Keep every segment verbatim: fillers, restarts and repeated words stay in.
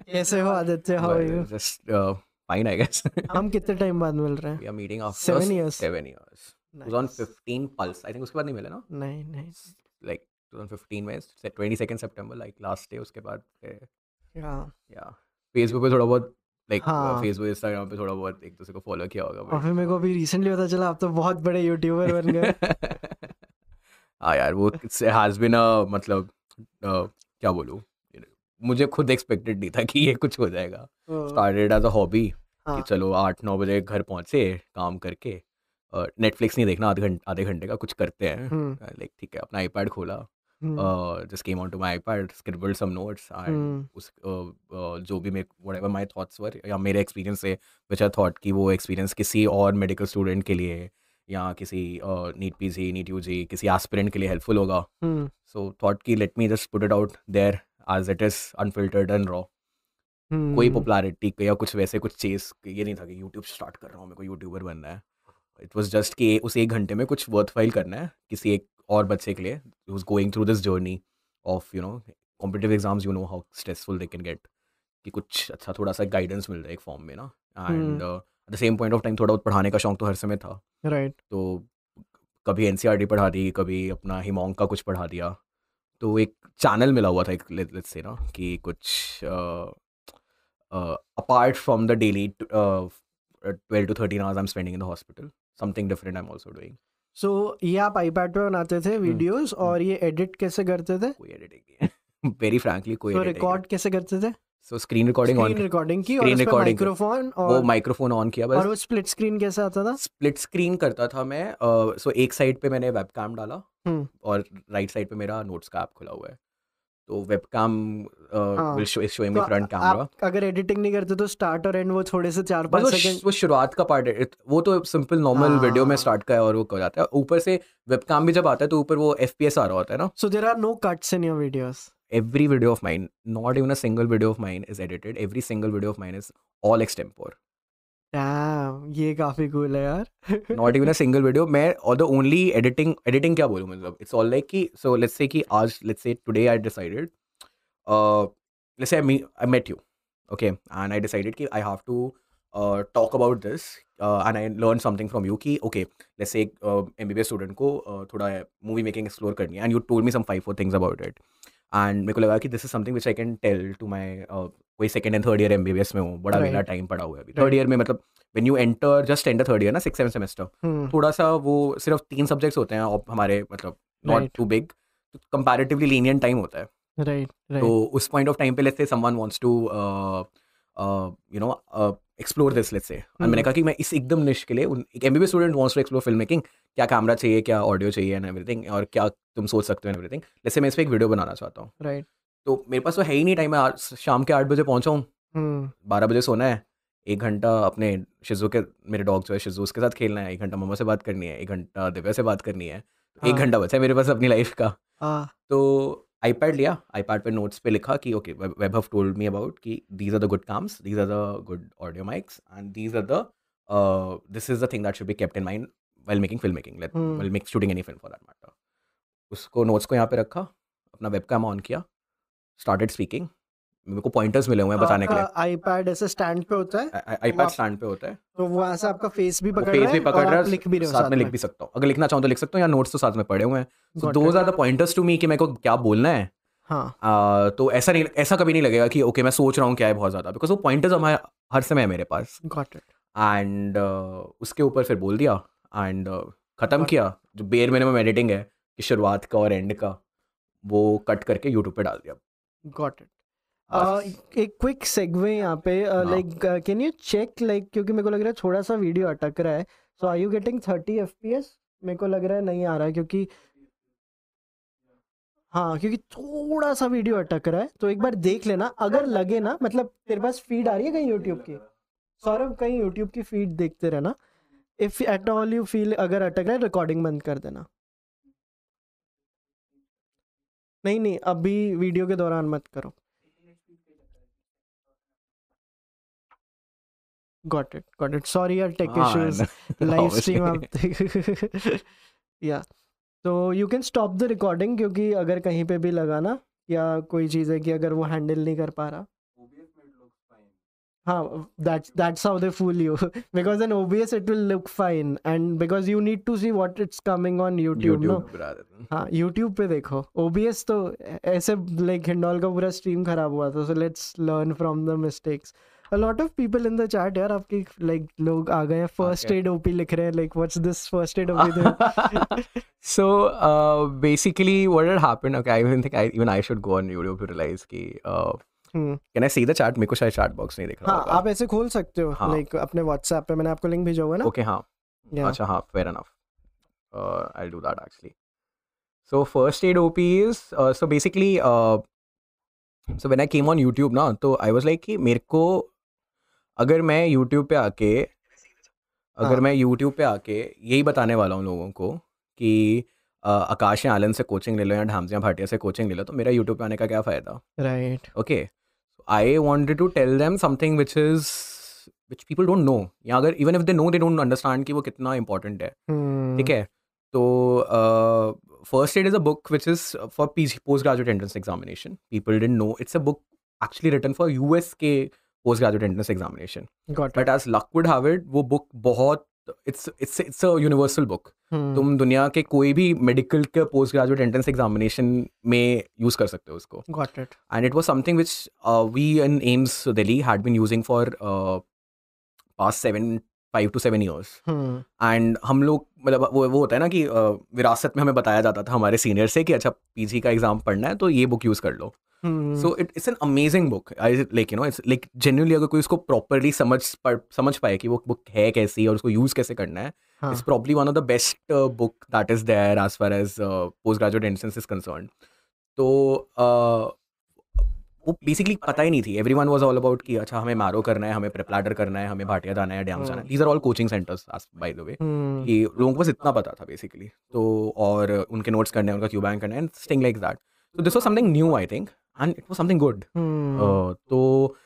कैसे हो Aditya, how are you? Just uh, fine, I guess. हम कितने टाइम बाद मिल रहे हैं? We are meeting after Seven years. seven years. twenty Nice. fifteen Pulse. I think उसके बाद नहीं मिले ना? नहीं नहीं Like twenty fifteen में से twenty-second September, like last day उसके बाद फिर हाँ yeah. Facebook पे थोड़ा बहुत like हाँ। Facebook Instagram पे थोड़ा बहुत एक दूसरे को follow किया होगा और फिर मेरे को अभी रिसेंटली पता चला आप तो बहुत बड़े यूट्यूबर बन गए। हाँ यार वो has been a मतलब uh, क्या बोलूँ, मुझे खुद एक्सपेक्टेड नहीं था कि ये कुछ हो जाएगा। स्टार्टेड एज अ हॉबी कि चलो आठ नौ बजे घर पहुंचे काम करके, नेटफ्लिक्स नहीं देखना, आधे घंटे आधे घंटे का कुछ करते हैं, लाइक ठीक है, अपना आईपैड खोला, just came on to my iPad, scribbled some notes and उस uh, uh, जो भी मेरे व्हाटएवर माय थॉट्स वर या मेरे एक्सपीरियंस से व्हिच आई थॉट कि वो एक्सपीरियंस किसी और मेडिकल स्टूडेंट के लिए या किसी नीट पीजी नीट यूजी किसी एस्पिरेंट के लिए हेल्पफुल होगा, सो थॉट कि let me just put it out there as it is unfiltered and raw. hmm. कोई पॉपुलैरिटी या कुछ वैसे कुछ चेस ये नहीं था कि यूट्यूब स्टार्ट कर रहा हूँ, मेरे को यूट्यूबर बनना है। इट वाज जस्ट कि उस एक घंटे में कुछ वर्थ फाइल करना है किसी एक और बच्चे के लिए who's going through this journey of you know competitive exams, you know how stressful they can get, कि कुछ अच्छा थोड़ा सा गाइडेंस मिल जाए एक फॉर्म में ना, and at the same point of time थोड़ा बहुत पढ़ाने का शौक तो हर समय था, राइट right. तो कभी एनसीईआरटी पढ़ा दी, कभी अपना हिमोंग का कुछ पढ़ा दिया, तो एक चैनल मिला हुआ था एक लेट्स से ना कि कुछ apart from the daily twelve to thirteen hours I am spending in the hospital, something different I am also doing. So ये आप आईपैड पे बनाते थे वीडियोस और ये एडिट कैसे करते थे? कोई एडिटिंग नहीं, वेरी फ्रैंकली कोई तो एडिटिंग। रिकॉर्ड कैसे करते थे? So screen recording on, screen recording की स्क्रीन और रिकॉर्डिंग माइक्रोफोन और वो माइक्रोफोन ऑन किया बस। और वो स्प्लिट स्क्रीन कैसे आता था? स्प्लिट स्क्रीन करता था मैं, सो एक साइड पे मैंने वेबकैम डाला और राइट साइड पे मेरा नोट्स का ऐप खुला हुआ है, तो webcam will show is showing me front camera. अगर एडिटिंग नहीं करते तो स्टार्ट और एंड वो थोड़े से चार पाँच सेकंड, वो शुरुआत का पार्ट है, वो तो सिंपल नॉर्मल वीडियो में स्टार्ट का है और वो हो जाता है। ऊपर से वेबकैम भी जब आता है तो ऊपर वो एफपीएस आ रहा होता है ना। So there are no cuts in your videos? Every video of mine, not even a single video of mine is edited. Every single video of mine is all extempore. Damn, ये काफी cool है यार। Not even a single video. मैं or the only editing editing क्या बोलूँ मतलब, it's all like कि so let's say कि आज let's say today I decided, uh, let's say I meet I met you, okay, and I decided कि I have to uh, talk about this, uh, and I learned something from you कि okay, let's say uh, M B B S student को uh, थोड़ा movie making explore करनी है, and you told me some five four things about it. And मेरे को लगा कि this is something which I can tell to my, कोई second and third year MBBS में हूँ, बड़ा मेरा टाइम पड़ा हुआ है अभी थर्ड ईयर में, मतलब when you enter just enter third year ना, सिक्स सेवन सेमेस्टर, थोड़ा सा वो सिर्फ तीन सब्जेक्ट्स होते हैं और हमारे मतलब not too big, comparatively lenient time होता है, राइट राइट। तो उस पॉइंट ऑफ टाइम पे let's say someone wants to you know explore this, let's say, मैंने कहा कि मैं इस एकदम निश के लिए एक MBBS student wants to explore film making, क्या कैमरा चाहिए, क्या ऑडियो चाहिए एंड एवरीथिंग, और क्या तुम सोच सकते हो एंड एवरीथिंग, लेट्स से मैं इस पे एक वीडियो बनाना चाहता हूँ, राइट। तो मेरे पास तो है ही नहीं टाइम, मैं आज शाम के आठ बजे पहुंचा हूँ, बारह बजे सोना है, एक घंटा अपने शिजू के, मेरे डॉग जो है शिजू, उसके साथ खेलना है, एक घंटा मम्मा से बात करनी है, एक घंटा दिव्या से बात करनी है, एक घंटा बचा है मेरे पास अपनी लाइफ का। तो आईपैड लिया, आईपैड पे नोट्स पे लिखा कि okay we have told me about कि these are the good cams, these are the good audio mics and these are the this is the thing that should be kept in mind while making film making, while make shooting any film for that matter. उसको notes को यहाँ पे रखा, अपना webcam on किया, started speaking, मेरे को pointers मिले हुए हैं बताने के लिए। आईपैड ऐसे स्टैंड पे होता है, आईपैड स्टैंड पे होता है, तो वो ऐसा आपका फेस भी पकड़ फेस रहा भी है पकड़ और रहा आप है, लिख भी रहे हो, साथ में लिख भी सकता हूँ, अगर लिखना चाहूँ तो लिख सकता हूँ, या नोट्स तो साथ में पड़े हुए हैं, so those are the pointers to me कि मेरे को क्या बोलना है। हाँ, uh, तो ऐसा नहीं, ऐसा कभी नहीं लगेगा कि ओके okay, मैं सोच रहा हूँ क्या है बहुत ज़्यादा, बिकॉज वो पॉइंटर्स हमारे हर समय है मेरे पास। Got it. एंड uh, उसके ऊपर फिर बोल दिया एंड uh, ख़त्म किया। जो बेयर मिनिमम एडिटिंग है कि शुरुआत का और एंड का, वो कट करके यूट्यूब पे डाल दिया। Got it. एक क्विक सेगवे यहाँ पे, like can you check, like क्योंकि मेरे को लग रहा है थोड़ा सा वीडियो अटक रहा है, so are you getting thirty F P S? मेरे को लग रहा है नहीं आ रहा है, क्योंकि हाँ क्योंकि थोड़ा सा वीडियो अटक रहा है, तो एक बार देख लेना, अगर लगे ना, मतलब तेरे पास फीड आ रही है कहीं यूट्यूब की? सौरभ कहीं यूट्यूब की फीड देखते रहना, if at all you feel अगर अटक रहा है रिकॉर्डिंग बंद कर देना। नहीं नहीं अभी वीडियो के दौरान मत करो। Got it got it, sorry यार, टेक इश्यूज, लाइव स्ट्रीम आप या तो you can stop the recording, क्योंकि अगर कहीं पे भी लगाना या कोई चीज़ है कि अगर वो हैंडल नहीं कर पा रहा, हाँ, that's that's how they fool you. Because in O B S it will look fine, and because you need to see what it's coming on YouTube, no? YouTube rather than- हाँ, YouTube पे देखो. O B S तो ऐसे like indole का पूरा stream खराब हुआ था, so let's learn from the mistakes. A lot of people in the chat यार आपकी like लोग आ गए हैं, first Okay. aid O P लिख रहे हैं, like what's this first aid O P thing? So uh, basically what had happened, okay, I even think I even I should go on YouTube to realize कि uh, hmm, can I see the chat? मेरे को शायद chat box नहीं दिख रहा हाँ, होगा. आप ऐसे खोल सकते हो हाँ. like अपने WhatsApp पे, मैंने आपको लिंक भेजा हुआ है ना? Okay, हाँ. Yeah. अच्छा हाँ, fair enough. Uh, I'll do that actually. So first aid O P is uh, so basically uh, so when I came on YouTube ना, तो I was like कि मेरे को अगर मैं YouTube पे आके अगर हाँ. मैं YouTube पे आके यही बताने वाला हूँ लोगों को कि अ, आकाश या आलन से कोचिंग ले लो या ढामसिया भाटिया से कोचिंग ले लो, तो मेरा YouTube पे आने का क्या फ़ायदा? Right. Okay, I wanted to tell them something which is which people don't know, या अगर even if they know they don't understand कि वो कितना इंपॉर्टेंट है. Hmm. ठीक है, तो First Aid is a book which is for post graduate entrance examination. People didn't know it's a book actually written for US के post graduate entrance examination. Got it. But as luck would have it, वो book बहुत it's it's it's a universal book. Hmm. तुम दुनिया के कोई भी medical के post graduate entrance examination में यूज़ कर सकते हो उसको. Got it. And it was something which uh, we in AIMS Delhi had been using for uh, past seven, five to seven years. Hmm. And हम लोग मतलब वो वो होता है ना कि uh, विरासत में हमें बताया जाता था हमारे सीनियर से कि अच्छा पीजी का एग्जाम पढ़ना है तो ये बुक यूज़ कर लो. Hmm. So it it's an amazing book. I like you know it's like genuinely अगर कोई उसको प्रॉपरली समझ पढ़ समझ पाए कि वो बुक है कैसी और उसको यूज़ कैसे करना है, हाँ. It's probably one of the best book that is there as far as post graduate entrance is concern. तो uh, वो बेसिकली पता ही नहीं थी. Everyone was all about कि अच्छा हमें मैरो करना है, हमें प्रेपलाडर करना है, हमें भाटिया जाना है, डैम जाना है. These are all coaching centres by the way. Hmm. कि लोगों को बस इतना पता था बेसिकली. तो और उनके नोट्स करने हैं, उनका क्यू बैंक करना है, thing like that. So this was something new, I think, and it was something good. Hmm. Uh, तो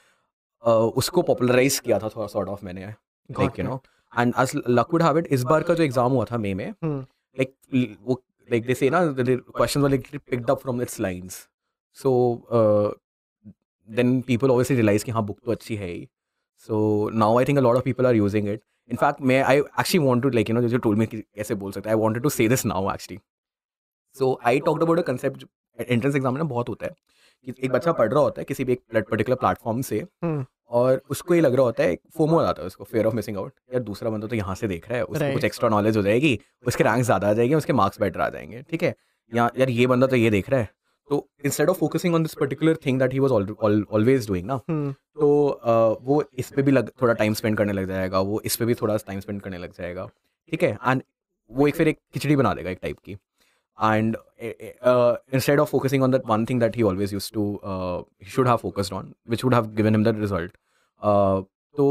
uh, उसको पॉपुलराइज किया था थोड़ा सॉर्ट ऑफ मैंने, like you know. And as luck would have it, इस बार का जो एग्जाम हुआ था मई में, Hmm. लाइक वो लाइक दे से ना the questions were like picked up from its lines. So uh, then people obviously realized कि हाँ बुक तो अच्छी है ही. So now I think a lot of people are using it. In fact, मैं I actually want to like you know you told me कि कैसे बोल सकते हैं. I wanted to say this now actually. So I talked about a concept. Entrance exam में बहुत होता है कि एक बच्चा पढ़ रहा होता है किसी भी एक पर्टिकुलर प्लेटफॉर्म से, Hmm. और उसको ये लग रहा होता है, फोमो आ जाता है उसको, फियर ऑफ मिसिंग आउट. यार दूसरा बंदा तो यहाँ से देख रहा है, उसको Right. कुछ एक्स्ट्रा नॉलेज हो जाएगी, उसके रैंक ज़्यादा आ जाएंगे, उसके मार्क्स बेटर आ जाएंगे. ठीक है, या यार ये बंदा तो ये देख रहा है, तो instead of focusing on this particular thing that he was always doing ना, Hmm. तो uh, वो इस पे भी लग थोड़ा टाइम स्पेंड करने लग जाएगा, वो इस पे भी थोड़ा टाइम स्पेंड करने लग जाएगा. ठीक है, एंड वो एक फिर एक खिचड़ी बना देगा एक टाइप की. And uh, instead of focusing on that one thing that he always used to, uh, he should have focused on, which would have given him that result. Uh, तो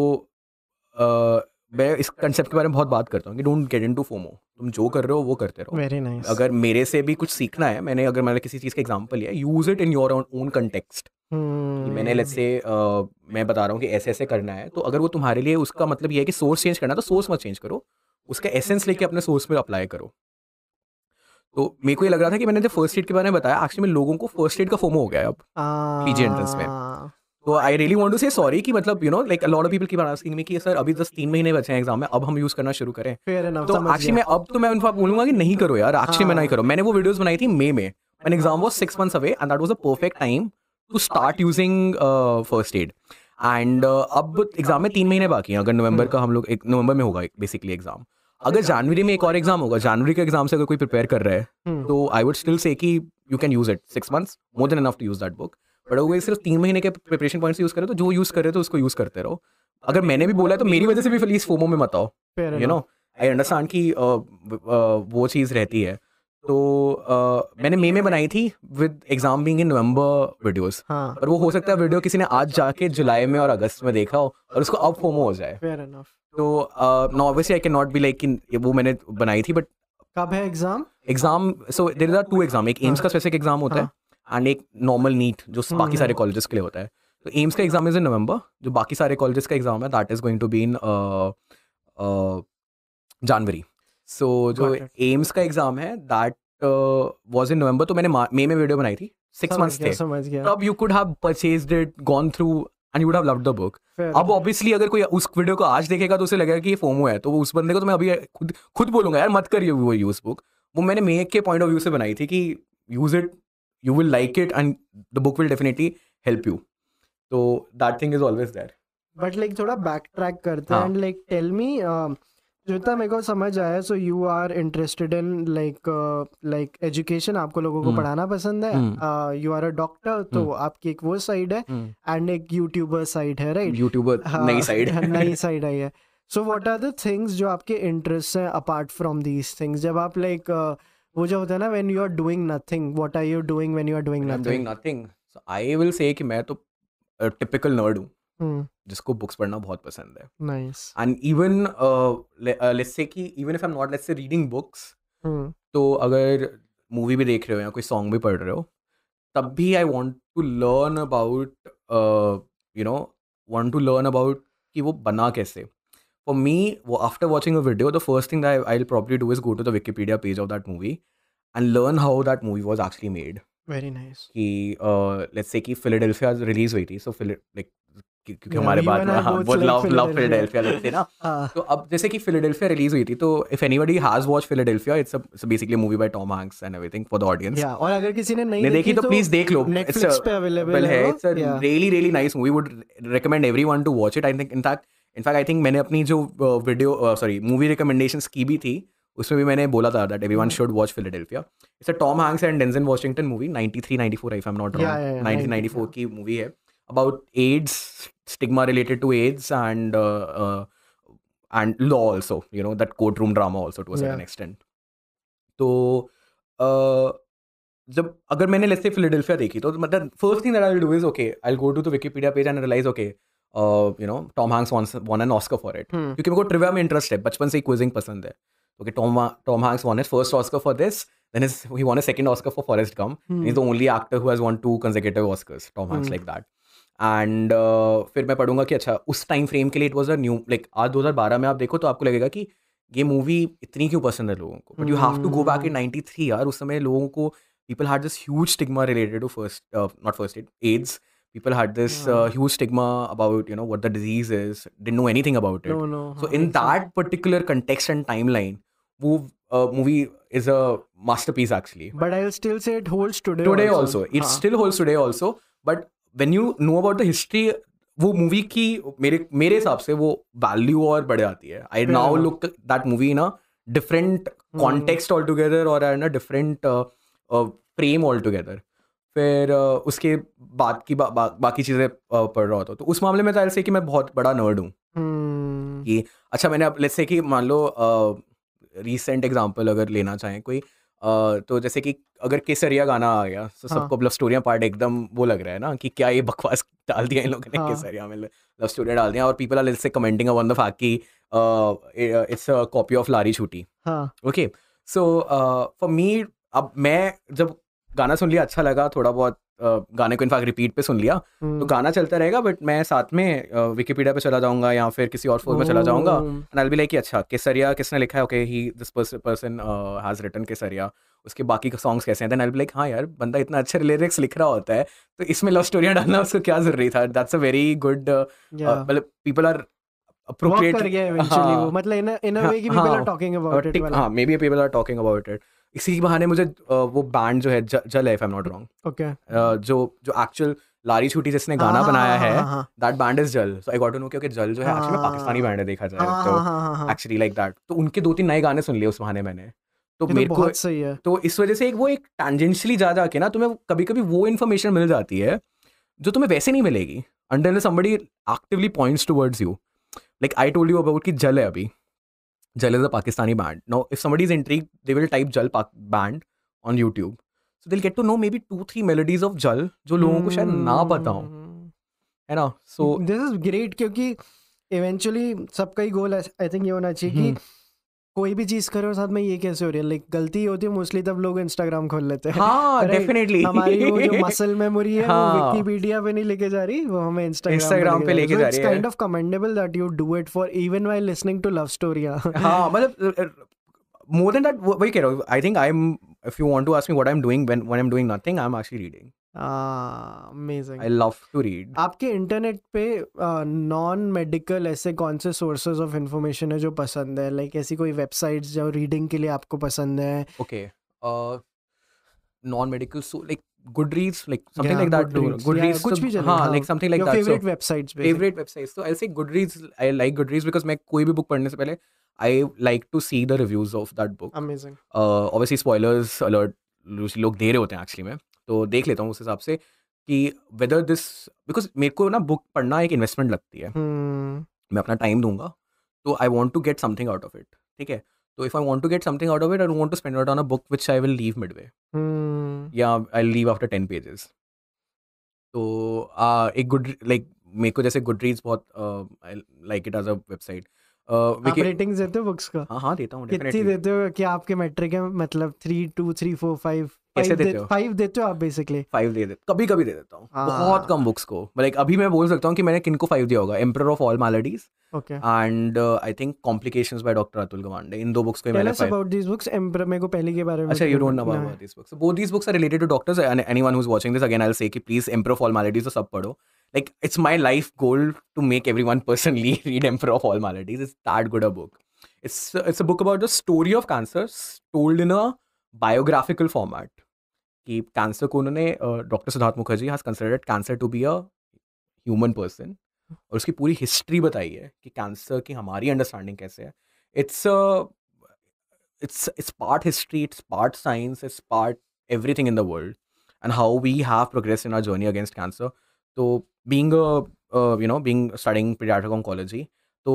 uh, मैं इस कंसेप्ट के बारे में बहुत बात करता हूँ कि डोंट गेट इनटू फोमो. तुम जो कर रहे हो वो करते रहो. Very nice. अगर मेरे से भी कुछ सीखना है, मैंने अगर मैंने किसी चीज़ का एग्जाम्पल लिया, use it in your own context. Hmm. मैंने लेट्स से uh, मैं बता रहा हूँ कि ऐसे ऐसे करना है, तो अगर वो तुम्हारे लिए उसका मतलब ये है कि सोर्स चेंज करना है, तो सोर्स मत चेंज करो, उसका एसेंस लेके अपने सोर्स पे अप्लाई करो. तो मेरे को ये लग रहा था कि मैंने जब फर्स्ट एड के बारे में बताया, एक्चुअली में लोगों को फर्स्ट एड का फोमो हो गया है अब पीजी एंट्रेंस में. Ah. तो I really want to say sorry कि मतलब you know like a lot of people keep asking me कि सर अभी दस तीन महीने बचे हैं एग्जाम में, अब हम यूज़ करना शुरू करें. Fair enough. तो समझ एक्चुअली मैं अब तो मैं उनका बोलूंगा कि नहीं करो यार, एक्चुअली मैं नहीं करो. मैंने वो वीडियोस बनाई थी मई में, an exam was six months away, and that was a perfect time to start using first aid. एंड अब एग्जाम में तीन महीने बाकी हैं. अगर नवंबर का हम लोग एक नवंबर में होगा बेसिकली एग्जाम, अगर जनवरी में एक और एग्जाम होगा, जनवरी के एग्जाम से अगर कोई प्रिपेयर कर रहा है, Hmm. तो आई वुड स्टिल से कि you can use it. Six months more than enough to use that book. But अगर सिर्फ तीन महीने के प्रिपरेशन पॉइंट से यूज करें, तो जो यूज कर रहे हो तो उसको यूज करते रहो. अगर मैंने भी बोला है तो मेरी वजह से भी प्लीज फोमो में मत आओ. Fair you know enough. I understand कि uh, uh, वो चीज़ रहती है. तो uh, मैंने मई में बनाई थी with exam being in November videos, हाँ. पर वो हो सकता है वीडियो किसी ने आज जाके जुलाई में और अगस्त में देखा हो और उसको अब फोमो हो जाए. Fair enough. तो no obviously I can not be like वो मैंने बनाई थी. बट कब है exam? Exam, so there are two exam, एक एम्स का स्पेसिफिक एग्जाम होता है एंड एक नॉर्मल नीट जो बाकी सारे कॉलेजेस के लिए होता है. तो एम्स का एग्जाम इज इन नवंबर, जो बाकी सारे कॉलेजेस का एग्जाम है that is going to be in January. So जो Got it. एम्स का एग्जाम है दैट वाज इन नवंबर. तो मैंने मई में वीडियो बनाई थी, सिक्स समझ मंथ्स गया, थे. समझ गया. तब you could have purchased it, gone through and you would have loved the book. Fair अब obviously अगर कोई उस वीडियो को आज देखेगा तो उसे लगेगा कि ये फोमो है, तो उस बंदे को तो मैं अभी खुद खुद बोलूंगा यार मत करिए वो यूज बुक. वो मैंने मेक के पॉइंट ऑफ व्यू से बनाई थी कि use it, you will like it and the book will definitely help you. So that thing is always there. But like थोड़ा backtrack करते हैं हाँ. and like tell me uh, जितना मेरे को समझ आया, so you are interested in like uh, like education, आपको लोगों को हम्म. पढ़ाना पसंद है, हम्म. uh, you are a doctor, तो हम्म. आपकी एक वो साइड है हम्म. and एक YouTuber साइड है, right? YouTuber हाँ, नई साइड नई साइड आई है. So what are the things जो आपके interests हैं apart from these things? जब आप like uh, वो जो होता है ना when you are doing nothing, what are you doing when you are doing I'm nothing? doing nothing. So I will say कि मैं तो टिपिकल नर्ड हूँ Hmm, जिसको बुक्स पढ़ना बहुत पसंद है. nice. And even let's say कि even if I'm not let's say reading books, Hmm, तो अगर मूवी भी देख रहे हो या कोई सॉन्ग भी पढ़ रहे हो, तब भी I want to learn about you know want to learn about कि वो बना कैसे. For me, after watching a video, the first thing that I, I'll probably do is go to the Wikipedia page of that movie and learn how that movie was actually made. very nice. कि uh, let's say कि Philadelphia release हुई थी, so Phila- like कि- क्योंकि Yeah, हमारे you बात and में I हाँ both बहुत like love love Philadelphia. Philadelphia लगते ना. हाँ. तो अब जैसे कि Philadelphia release हुई थी, तो if anybody has watched Philadelphia, it's a it's basically a movie by Tom Hanks and everything for the audience. Yeah, और अगर किसी ने नहीं नहीं देखी तो प्लीज देख लो. Netflix पे available है वो. It's a Yeah. really really nice movie. Would recommend everyone to watch it. I think in fact in fact I think मैंने अपनी जो वीडियो सॉरी मूवी रिकमेंडेशंस की भी थी, उसमें भी मैंने बोला था that everyone should watch Philadelphia. It's a Tom Hanks and Denzel Washington movie, ninety-three ninety-four if I'm not wrong. Yeah, yeah, yeah, nineteen ninety-four की मूवी है about AIDS, stigma related to AIDS and uh, uh, and law also, you know, that courtroom drama also to a certain Yeah. extent. तो uh, जब अगर मैंने let's say Philadelphia देखी तो मतलब first thing that I'll do is okay, I'll go to the Wikipedia page and realize okay, uh, you know, Tom Hanks won won an Oscar for it. Hmm. क्योंकि मेरे को trivia में interest है, बचपन से ही क्विजिंग पसंद है. Okay, Tom Tom Hanks won his first Oscar for this. Then his, he won a second Oscar for Forrest Gump. Hmm. He's the only actor who has won two consecutive Oscars. Tom Hanks Hmm. like that. And uh, फिर मैं पढ़ूंगा कि अच्छा उस time frame के लिए it was a new like आज दो हज़ार बारह में आप देखो तो आपको लगेगा कि ये मूवी इतनी क्यों पसंद है लोगों को. But you have to go back in ninety-three यार. उस समय लोगों को people had this huge stigma related to first uh, not first aid AIDS. People had this uh, huge stigma about you know what the disease is, didn't know anything about it. No, no. So हाँ, in exactly. that particular context and timeline, वो uh, movie is a masterpiece actually. But I'll still say it holds today. Today also, it हाँ. still holds today also. But when you know about the history, वो movie की मेरे मेरे हिसाब से वो value और बढ़ जाती है. I now Yeah. look at that movie in a different context altogether or in a different uh, uh, frame altogether. फिर uh, उसके बाद की बा, बा, बाकी चीज़ें uh, पढ़ रहा होता. तो उस मामले में तो ऐसे कि मैं बहुत बड़ा नर्ड हूँ. Hmm. कि अच्छा मैंने अब लेट्स से कि मान लो रीसेंट एग्जांपल अगर लेना चाहें कोई uh, तो जैसे कि अगर केसरिया गाना आ गया तो हाँ. सबको लव स्टोरियाँ पार्ट एकदम वो लग रहा है ना कि क्या ये बकवास डाल दिया इन लोगों ने हाँ. केसरिया में लव स्टोरियाँ डाल दिया. और people are let's say commenting on the fact that it's a copy of Laari Chhooti. हाँ. ओके सो फॉर मी अब मैं जब गाना सुन लिया अच्छा लगा थोड़ा बहुत uh, गाने को इनफैक्ट रिपीट पे सुन लिया तो Hmm. गाना चलता रहेगा बट मैं साथ में विकिपीडिया पे चला जाऊंगा या फिर किसी और फोन में चला जाऊंगा Oh. And I will be like अच्छा केसरिया किसने लिखा है. Okay he this person has written Kesariya. उसके बाकी सॉन्ग्स कैसे हैं. Then I will be like हाँ यार बंदा इतना अच्छे लिरिक्स लिख रहा होता है तो इसमें लव स्टोरियाँ डालना उसको क्या जरूरी था. That's a very good Yeah. मतलब पीपल आर Work appropriate कर गया eventually वो. मतलब in a in a way कि people are talking about it. वाला. हाँ maybe people are talking about it. इसी के बहाने मुझे uh, वो बैंड जो है ज- जल है if I am not wrong Okay. uh, जो जो एक्चुअल लारी छूटी जिसने गाना हाँ, बनाया हाँ, है हाँ, हाँ. That band is Jal. So I got to know क्योंकि जल जो है एक्चुअली में पाकिस्तानी बैंड है देखा जाए हाँ, तो हाँ, हाँ, हाँ. Actually like that. तो उनके दो तीन नए गाने सुन लिए उस बहाने मैंने. तो ये तो मेरे को बहुत सही है. तो इस वजह से एक वो एक टेंजेंशियली जा जाके ना तुम्हें कभी कभी वो इन्फॉर्मेशन मिल जाती है जो तुम्हें वैसे नहीं मिलेगी until somebody actively points towards you. Like I told you about कि जल है अभी. Jal is a Pakistani band. Now, if somebody is intrigued, they will type Jal Pak band on YouTube. So they'll get to know maybe two, three melodies of Jal जो लोगों को शायद ना पता हो, है ना? So this is great क्योंकि eventually सबका ही गोल आई थिंक ये होना चाहिए कि कोई भी चीज करो साथ में ये कैसे हो रही है. लाइक गलती होती है मोस्टली तब लोग इंस्टाग्राम खोल लेते हैं. हाँ Right? डेफिनेटली हमारी वो जो मसल मेमोरी है वो हाँ. विकिपीडिया पे नहीं लेके जा रही, वो हमें इंस्टाग्राम Instagram पे लेके जा रही है. Kind of commendable that you do it for even while listening to love story. हाँ मतलब मोर देन दैट वही कह रहा हूँ. I think I am if you want to ask me what I'm doing when when I'm doing nothing, I'm actually reading. अमेजिंग. I love to read. आपके internet पे non medical ऐसे कौन से सोर्सेज ऑफ इंफॉर्मेशन है जो पसंद है, लाइक ऐसी कोई वेबसाइट्स जो रीडिंग के लिए आपको पसंद है? Okay. Uh, non-medical, so like Goodreads, like something Yeah, like that. too. Goodreads. Goodreads, Yeah, कुछ तो- भी चलेगा, हाँ, हाँ. like something like Your that. favorite So, websites basically. favorite websites. So I'll say Goodreads. I like Goodreads because मैं कोई भी book पढ़ने से पहले I like to see the reviews of that book. Amazing. Uh, obviously spoilers alert लोग दे रहे होते हैं actually में, तो देख लेता हूँ उस हिसाब से कि whether this, because मेरे को ना book पढ़ना एक investment लगती है. Hmm. मैं अपना टाइम दूंगा, तो I want to get something out of it. ठीक है, तो if I want to get something out of it, I don't want to spend it on a book which I will leave midway. Hmm. Yeah, I'll leave after ten pages. तो uh, एक good like मेरे को जैसे Goodreads बहुत I like it as a website. आप ratings देते हो books का? हाँ हाँ देता हूँ कितनी डेफिनेटली. देते हो? कि आपके मेट्रिक है मतलब three two three four five कैसे देते हो? फाइव देते हो आप बेसिकली? फाइव दे दे कभी कभी दे देता हूँ, हाँ. बहुत कम बुक्स को. लाइक अभी मैं बोल सकता हूँ कि मैंने किनको फाइव दिया होगा. Emperor of all maladies okay. And I think complications by doctor Atul Gawande. इन दो बुक्स को टेल मैंने as five. About these books. Emperor मेरे को पहले के बारे में. अच्छा, you don't know about these books. So both these books are related to doctors, and anyone who's watching this, again I'll say कि please Emperor of All Maladies तो सब पढ़ो. Like it's my life goal to make everyone personally read Emperor of All Maladies. It's that good a book. It's it's a book about the story of cancer told in a biographical format. कि cancer को उन्होंने doctor Siddhartha Mukherjee has considered cancer to be a human person, और उसकी पूरी history बताई है कि cancer की हमारी अंडरस्टैंडिंग कैसे है. It's it's it's part history, it's part science, it's part everything in the world, and how we have progressed in our journey against cancer. So being a uh, you know being studying pediatric oncology, तो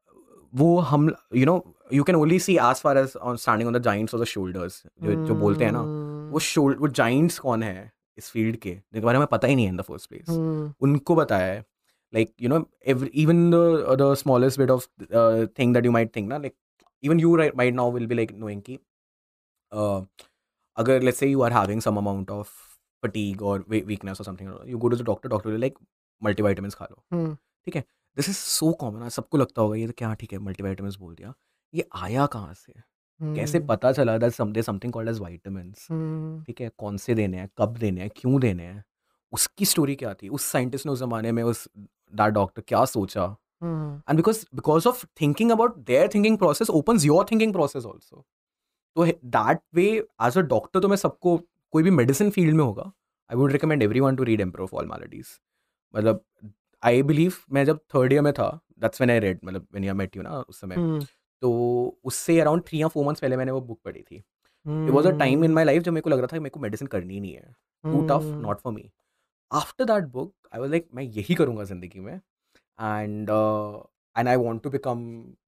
वो हम you know you can only see as far as on standing on the giants of the shoulders. जो जो बोलते हैं ना, वो should वो giants कौन है इस फील्ड के, जिनके बारे में पता ही नहीं है in the first place. उनको बताया है. Like you know every, even the uh, the smallest bit of uh, thing that you might think ना, like even you right, right now will be like knowing कि uh, अगर let's say you are having some amount of fatigue or we- weakness or something, you go to the doctor, doctor will like multivitamins खा लो. ठीक है, this is so common. आज सबको लगता होगा ये तो क्या, ठीक है multivitamins बोल दिया, ये आया कहाँ से, कैसे पता चला that some there's something called as vitamins. ठीक है, कौन से देने हैं, कब देने हैं, क्यों देने हैं, उसकी स्टोरी क्या थी, उस साइंटिस्ट ने उस जमाने में उस दैट डॉक्टर क्या सोचा. And because because of thinking about their thinking process opens your thinking process also. तो that way as a doctor तो मैं सबको, कोई भी मेडिसिन फील्ड में होगा, I would recommend everyone to read emperor of all maladies. मतलब I believe मैं जब थर्ड ईयर में था, दैट्स व्हेन आई रेड, मतलब व्हेन आई मेट यू ना उस समय, तो उससे अराउंड थ्री या फोर मंथ्स पहले मैंने वो बुक पढ़ी थी. It was a time in my life जब मेरे को लग रहा था कि मेरे को मेडिसिन करनी ही नहीं है, too tough, not for me. After that book I was like मैं यही करूँगा ज़िंदगी में, and and I want to become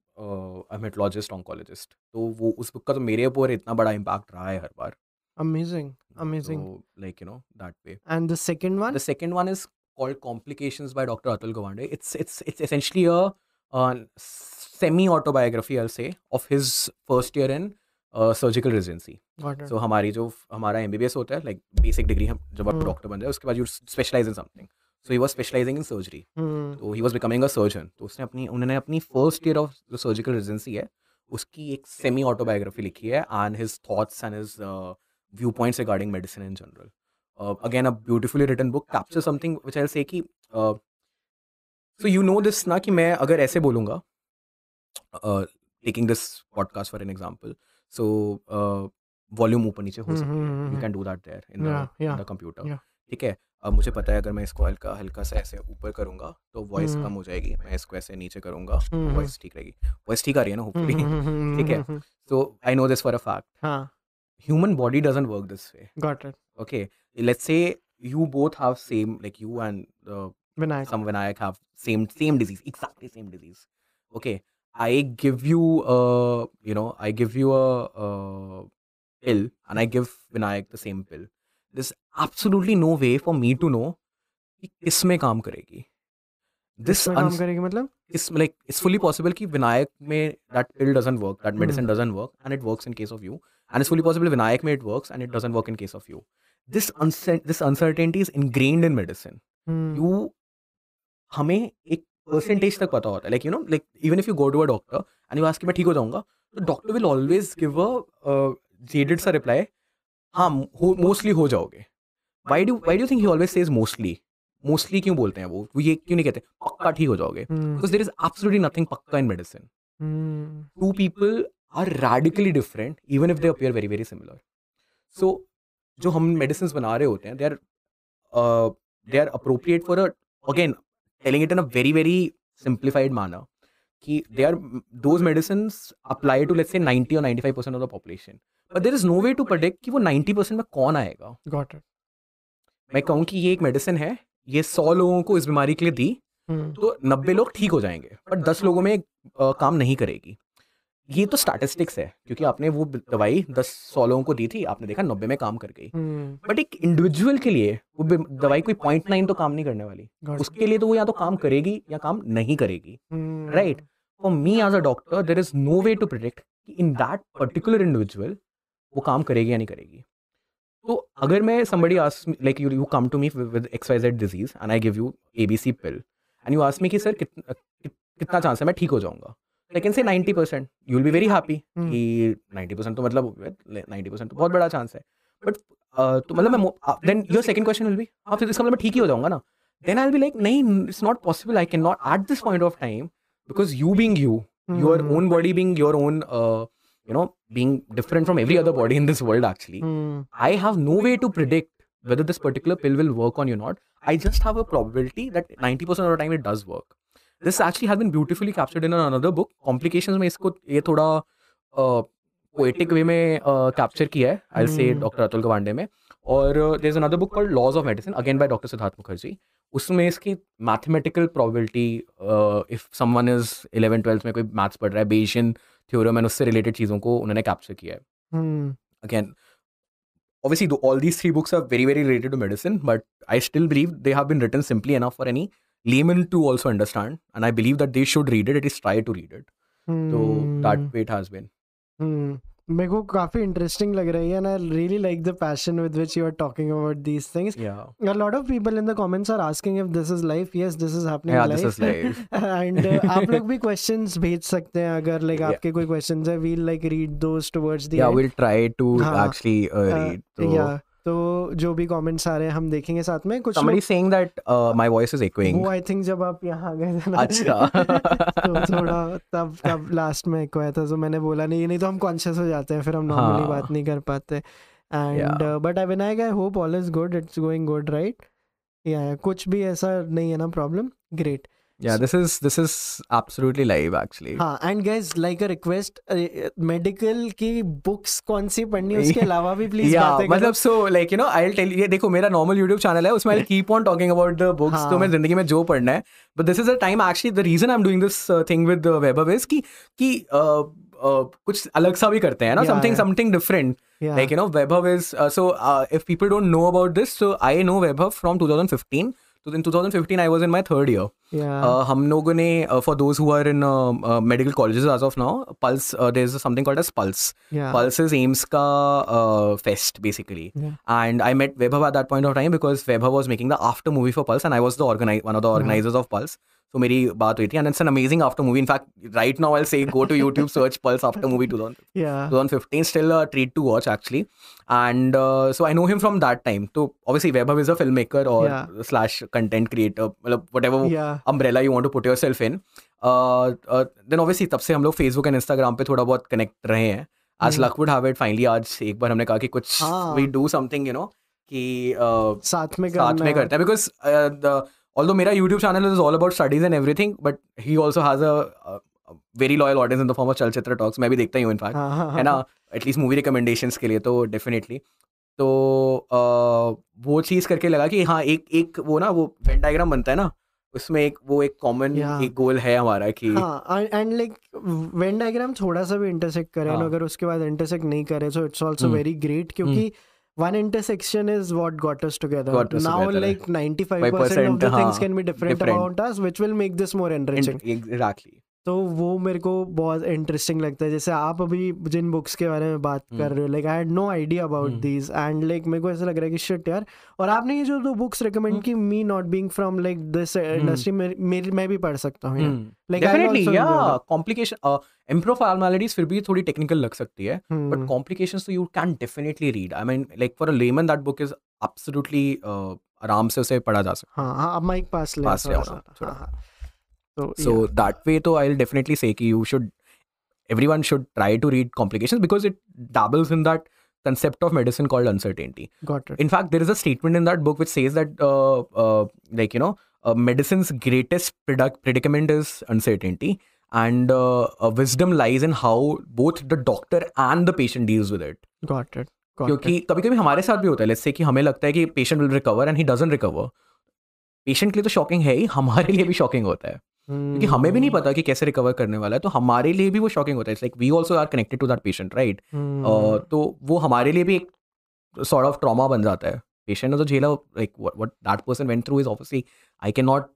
a haematologist oncologist. तो वो उस बुक का तो मेरे ऊपर इतना बड़ा इम्पैक्ट रहा है हर बार. Amazing amazing. Like you know that way. And the second one? The second one is called Complications by Doctor Atul Gawande. It's it's it's essentially a uh, semi autobiography, I'll say, of his first year in uh, surgical residency. So हमारी जो हमारा M B B S होता है, like basic degree, हम जब आप doctor बन जाए उसके बाद you specialize in something. So he was specializing in surgery. So he was becoming a surgeon. तो उसने अपनी उन्होंने अपनी first year of the surgical residency है, उसकी एक semi autobiography लिखी है, and his thoughts and his uh, viewpoints regarding medicine in general. Uh, again, a beautifully written book captures something which I'll say कि uh, so you know this ना कि मैं अगर ऐसे बोलूँगा, uh, taking this podcast for an example, so uh, volume ऊपर नीचे हो सकती है, you can do that there in the, Yeah, yeah, in the computer. yeah. ठीक है, अब मुझे पता है अगर मैं इसको हल्का हल्का सा ऐसे ऊपर करूँगा तो वॉइस कम हो जाएगी, मैं इसको ऐसे नीचे करूँगा तो वॉइस ठीक रहेगी. वॉइस ठीक आ रही है ना होपफुली. ठीक है, so I know this for a fact. हाँ. Human body doesn't work this way. Got it. Okay, let's say you both have same, like you and uh, Vinayak. some Vinayak have same same disease, exactly same disease. Okay, I give you a you know I give you a, a pill and I give Vinayak the same pill. There's absolutely no way for me to know कि किस में काम करेगी. This किसमें काम करेगी मतलब? It's like it's fully possible कि Vinayak में that pill doesn't work, that medicine doesn't work, and it works in case of you. And it's fully possible Vinayak में it works and it doesn't work in case of you. This uncer- this uncertainty is ingrained in medicine. You हमें एक percentage तक पता होता है. Like you know, like even if you go to a doctor and you ask कि मैं ठीक हो जाऊँगा, तो doctor will always give a uh, jaded सा reply हाँ मोस्टली हो जाओगे. Why do why do you think he always says mostly? Mostly क्यों बोलते हैं वो? वो ये क्यों नहीं कहते पक्का ठीक हो जाओगे? Hmm. Because there is absolutely nothing पक्का in medicine. Hmm. Two people are radically different even if they appear very very similar. So जो हम medicines बना रहे होते हैं, they are uh, they are appropriate for a, again telling it in a very very simplified manner कि they are those medicines apply to let's say ninety or ninety-five percent of the population, but there is no way to predict कि वो ninety percent में कौन आएगा. Got it. मैं कहूँ कि ये एक मेडिसिन है, ये सौ लोगों को इस बीमारी के लिए दी Hmm. तो नब्बे लोग ठीक हो जाएंगे, पर दस लोगों में uh, काम नहीं करेगी. ये तो स्टैटिस्टिक्स है क्योंकि आपने वो दवाई दस सौ लोगों को दी थी, आपने देखा नब्बे में काम कर गई. Hmm. बट एक इंडिविजुअल के लिए वो बे- दवाई कोई पॉइंट नाइन तो काम नहीं करने वाली. Got it. उसके लिए तो वो या तो काम करेगी या काम नहीं करेगी. Hmm. Right. For me as a doctor there is no way to predict कि इन दैट पर्टिकुलर इंडिविजुअल वो काम करेगी या नहीं करेगी. तो अगर मैं somebody asks me like you you come to me with X Y Z disease and I give you A B C pill and you ask me कि सर कितना कितना चांस है मैं ठीक हो जाऊंगा, I can say ninety percent. You will be very happy Hmm. कि ninety percent तो मतलब ninety percent तो बहुत बड़ा चांस है. बट तो मतलब मैं then your second question will be हाँ फिर इसका मतलब मैं ठीक ही हो जाऊंगा ना. Then I will be like नहीं, it's not possible. I can not at this point of time because you being you, your Hmm. own body being your own uh, you know being different from every other body in this world actually, Hmm. I have no way to predict whether this particular pill will work on you or not. I just have a probability that ninety percent of the time it does work. This actually has been beautifully captured in another book. Complications में इसको ये थोड़ा poetic वे में capture किया है, I will say Hmm. Doctor Atul Gawande में. और there is another book called laws of medicine again by doctor Siddhartha Mukherjee. उसमें इसकी mathematical probability, if someone is eleven twelfth में कोई मैथ्स पढ़ रहा है, बेसियन थ्योरम एंड उससे रिलेटेड चीज़ों को उन्होंने कैप्चर किया है. Hmm. Again, obviously the, all these three books are very very related to medicine, but I still believe they have been written simply enough for any layman to also understand, and I believe that they should read it, at least try to read it. So that way it has been. Hmm. मेरे को काफी interesting लग रही है and I really like the passion with which you are talking about these things. Yeah. A lot of people in the comments are asking if this is live. Yes, this is happening Yeah, live. this is live. And uh, आप लोग भी questions भेज सकते हैं अगर like Yeah. आपके कोई questions है, we'll like read those towards the Yeah, end. we'll try to हाँ, actually uh, Uh, read. So yeah, तो जो भी comments आ रहे हैं हम देखेंगे साथ में. कुछ somebody लोग, is saying that uh, my voice is echoing. वो आई थिंक जब आप यहाँ आ गए थे ना अच्छा. तो थोड़ा तब तब लास्ट में एक आया था, तो मैंने बोला नहीं, नहीं तो हम कॉन्शियस हो जाते हैं, फिर हम नॉर्मली हाँ. बात नहीं कर पाते. And Yeah. But I Vinayak I hope all is good, it's going good right. या कुछ भी ऐसा नहीं है ना problem. Great. Yeah, this is this is absolutely live actually. हाँ, and guys like a request, medical की बुक्स कौन सी पढ़नी है उसके अलावा भी प्लीज Yeah, बातें करो. मतलब so like you know I'll tell you, ये देखो मेरा normal YouTube channel है, उसमें I'll keep on talking about the books. हाँ. तो मैं जिंदगी में जो पढ़ना है, but this is the time actually the reason I'm doing this uh, thing with uh, Vaibhav is कि कि uh, uh, कुछ अलग सा भी करते हैं ना, Yeah, something yeah. something different. Yeah. Like you know Vaibhav is uh, so uh, if people don't know about this, so I know Vaibhav from twenty fifteen. So in twenty fifteen I was in my third year. Yeah. Uh, हम लोगों ने uh, for those who are in uh, uh, medical colleges as of now, Pulse, uh, there's something called as Pulse. Yeah. Pulse is AIIMS ka uh, fest basically. Yeah. And I met Vaibhav at that point of time because Vaibhav was making the after movie for Pulse and I was the organi- one of the organizers of Pulse. So मेरी बात हुई थी and it's an amazing after movie. In fact, right now I'll say go to YouTube, search Pulse after movie twenty fifteen. Yeah. twenty fifteen, still a treat to watch actually. And uh, so I know him from that time. So obviously Vaibhav is a filmmaker or Yeah. slash content creator, मतलब whatever Yeah. umbrella you want to put yourself in. Uh, uh, then obviously तब से हम लोग Facebook and Instagram पे थोड़ा बहुत connect रहे हैं. As luck would have it, finally आज एक बार हमने कहा कि कुछ हाँ. we do something, you know, कि uh, साथ में साथ करना में है. करते हैं because uh, the although मेरा YouTube channel is all about studies and everything, but he also has a, a, a very loyal audience in the form of चलचित्र talks. मैं भी देखता ही हूँ in fact, हाँ, हाँ, है ना, एटलीस्ट मूवी रिकमेंडेशंस के लिए तो डेफिनेटली. तो uh, वो चीज़ करके लगा कि हाँ एक एक वो ना वो वेन डायग्राम बनता है ना, उसमें एक वो एक कॉमन Yeah. एक गोल है हमारा कि हाँ, एंड लाइक वेन डायग्राम थोड़ा सा भी इंटरसेक्ट करे, हाँ. और अगर उसके बाद इंटरसेक्ट नहीं करे सो इट्स आल्सो हम्म. वेरी ग्रेट, क्योंकि one intersection is what got us together. Got us Now together. like ninety-five percent of the हाँ, things can be different, different. about us, which will make this more enriching. exactly. तो वो मेरे को बहुत interesting लगता है। जैसे आप अभी जिन बुक्स के बारे में बात कर रहे हो, like I had no idea about these and like मेरे को ऐसा लग रहा है कि शिट यार। और आपने ये जो दो बुक्स रिकमेंड की, me not being from like this industry, मेरी मैं भी पढ़ सकता हूँ यार। लाइक डेफिनेटली या कॉम्प्लिकेशन एम्प्रोफार्मेलिटीज फिर भी थोड़ी टेक्निकल लग सकती है, बट Hmm. कॉम्प्लिकेशंस तो you can definitely read. I mean like for a layman that book is absolutely आराम से उसे पढ़ा जा सकता है। हाँ हाँ, अब माइक पास ले पास ले थोड़ा आओ सा। ना थोड़ा। हाँ हाँ, तो So yeah, that way, तो I'll definitely say कि you should, everyone should try to read complications because it dabbles in that concept of medicine called uncertainty. got it. In fact, there is a statement in that book which says that, uh, uh, like, you know, uh, medicine's greatest predic- predicament is uncertainty, and uh, uh, wisdom lies in how both the doctor and the patient deals with it. Got it. Got क्योंकि it. कभी कभी हमारे साथ भी होता है, let's say कि हमें लगता है कि patient will recover and he doesn't recover. Patient के लिए तो शॉकिंग है ही, हमारे लिए भी शॉकिंग होता है, क्योंकि हमें भी नहीं पता कि कैसे रिकवर करने वाला है, तो हमारे लिए भी वो शॉकिंग होता है। It's like we also are connected to that patient, right? तो वो हमारे लिए भी एक सॉर्ट ऑफ ट्रॉमा बन जाता है। पेशेंट ने तो झेला, like what that person went through is obviously, I can not,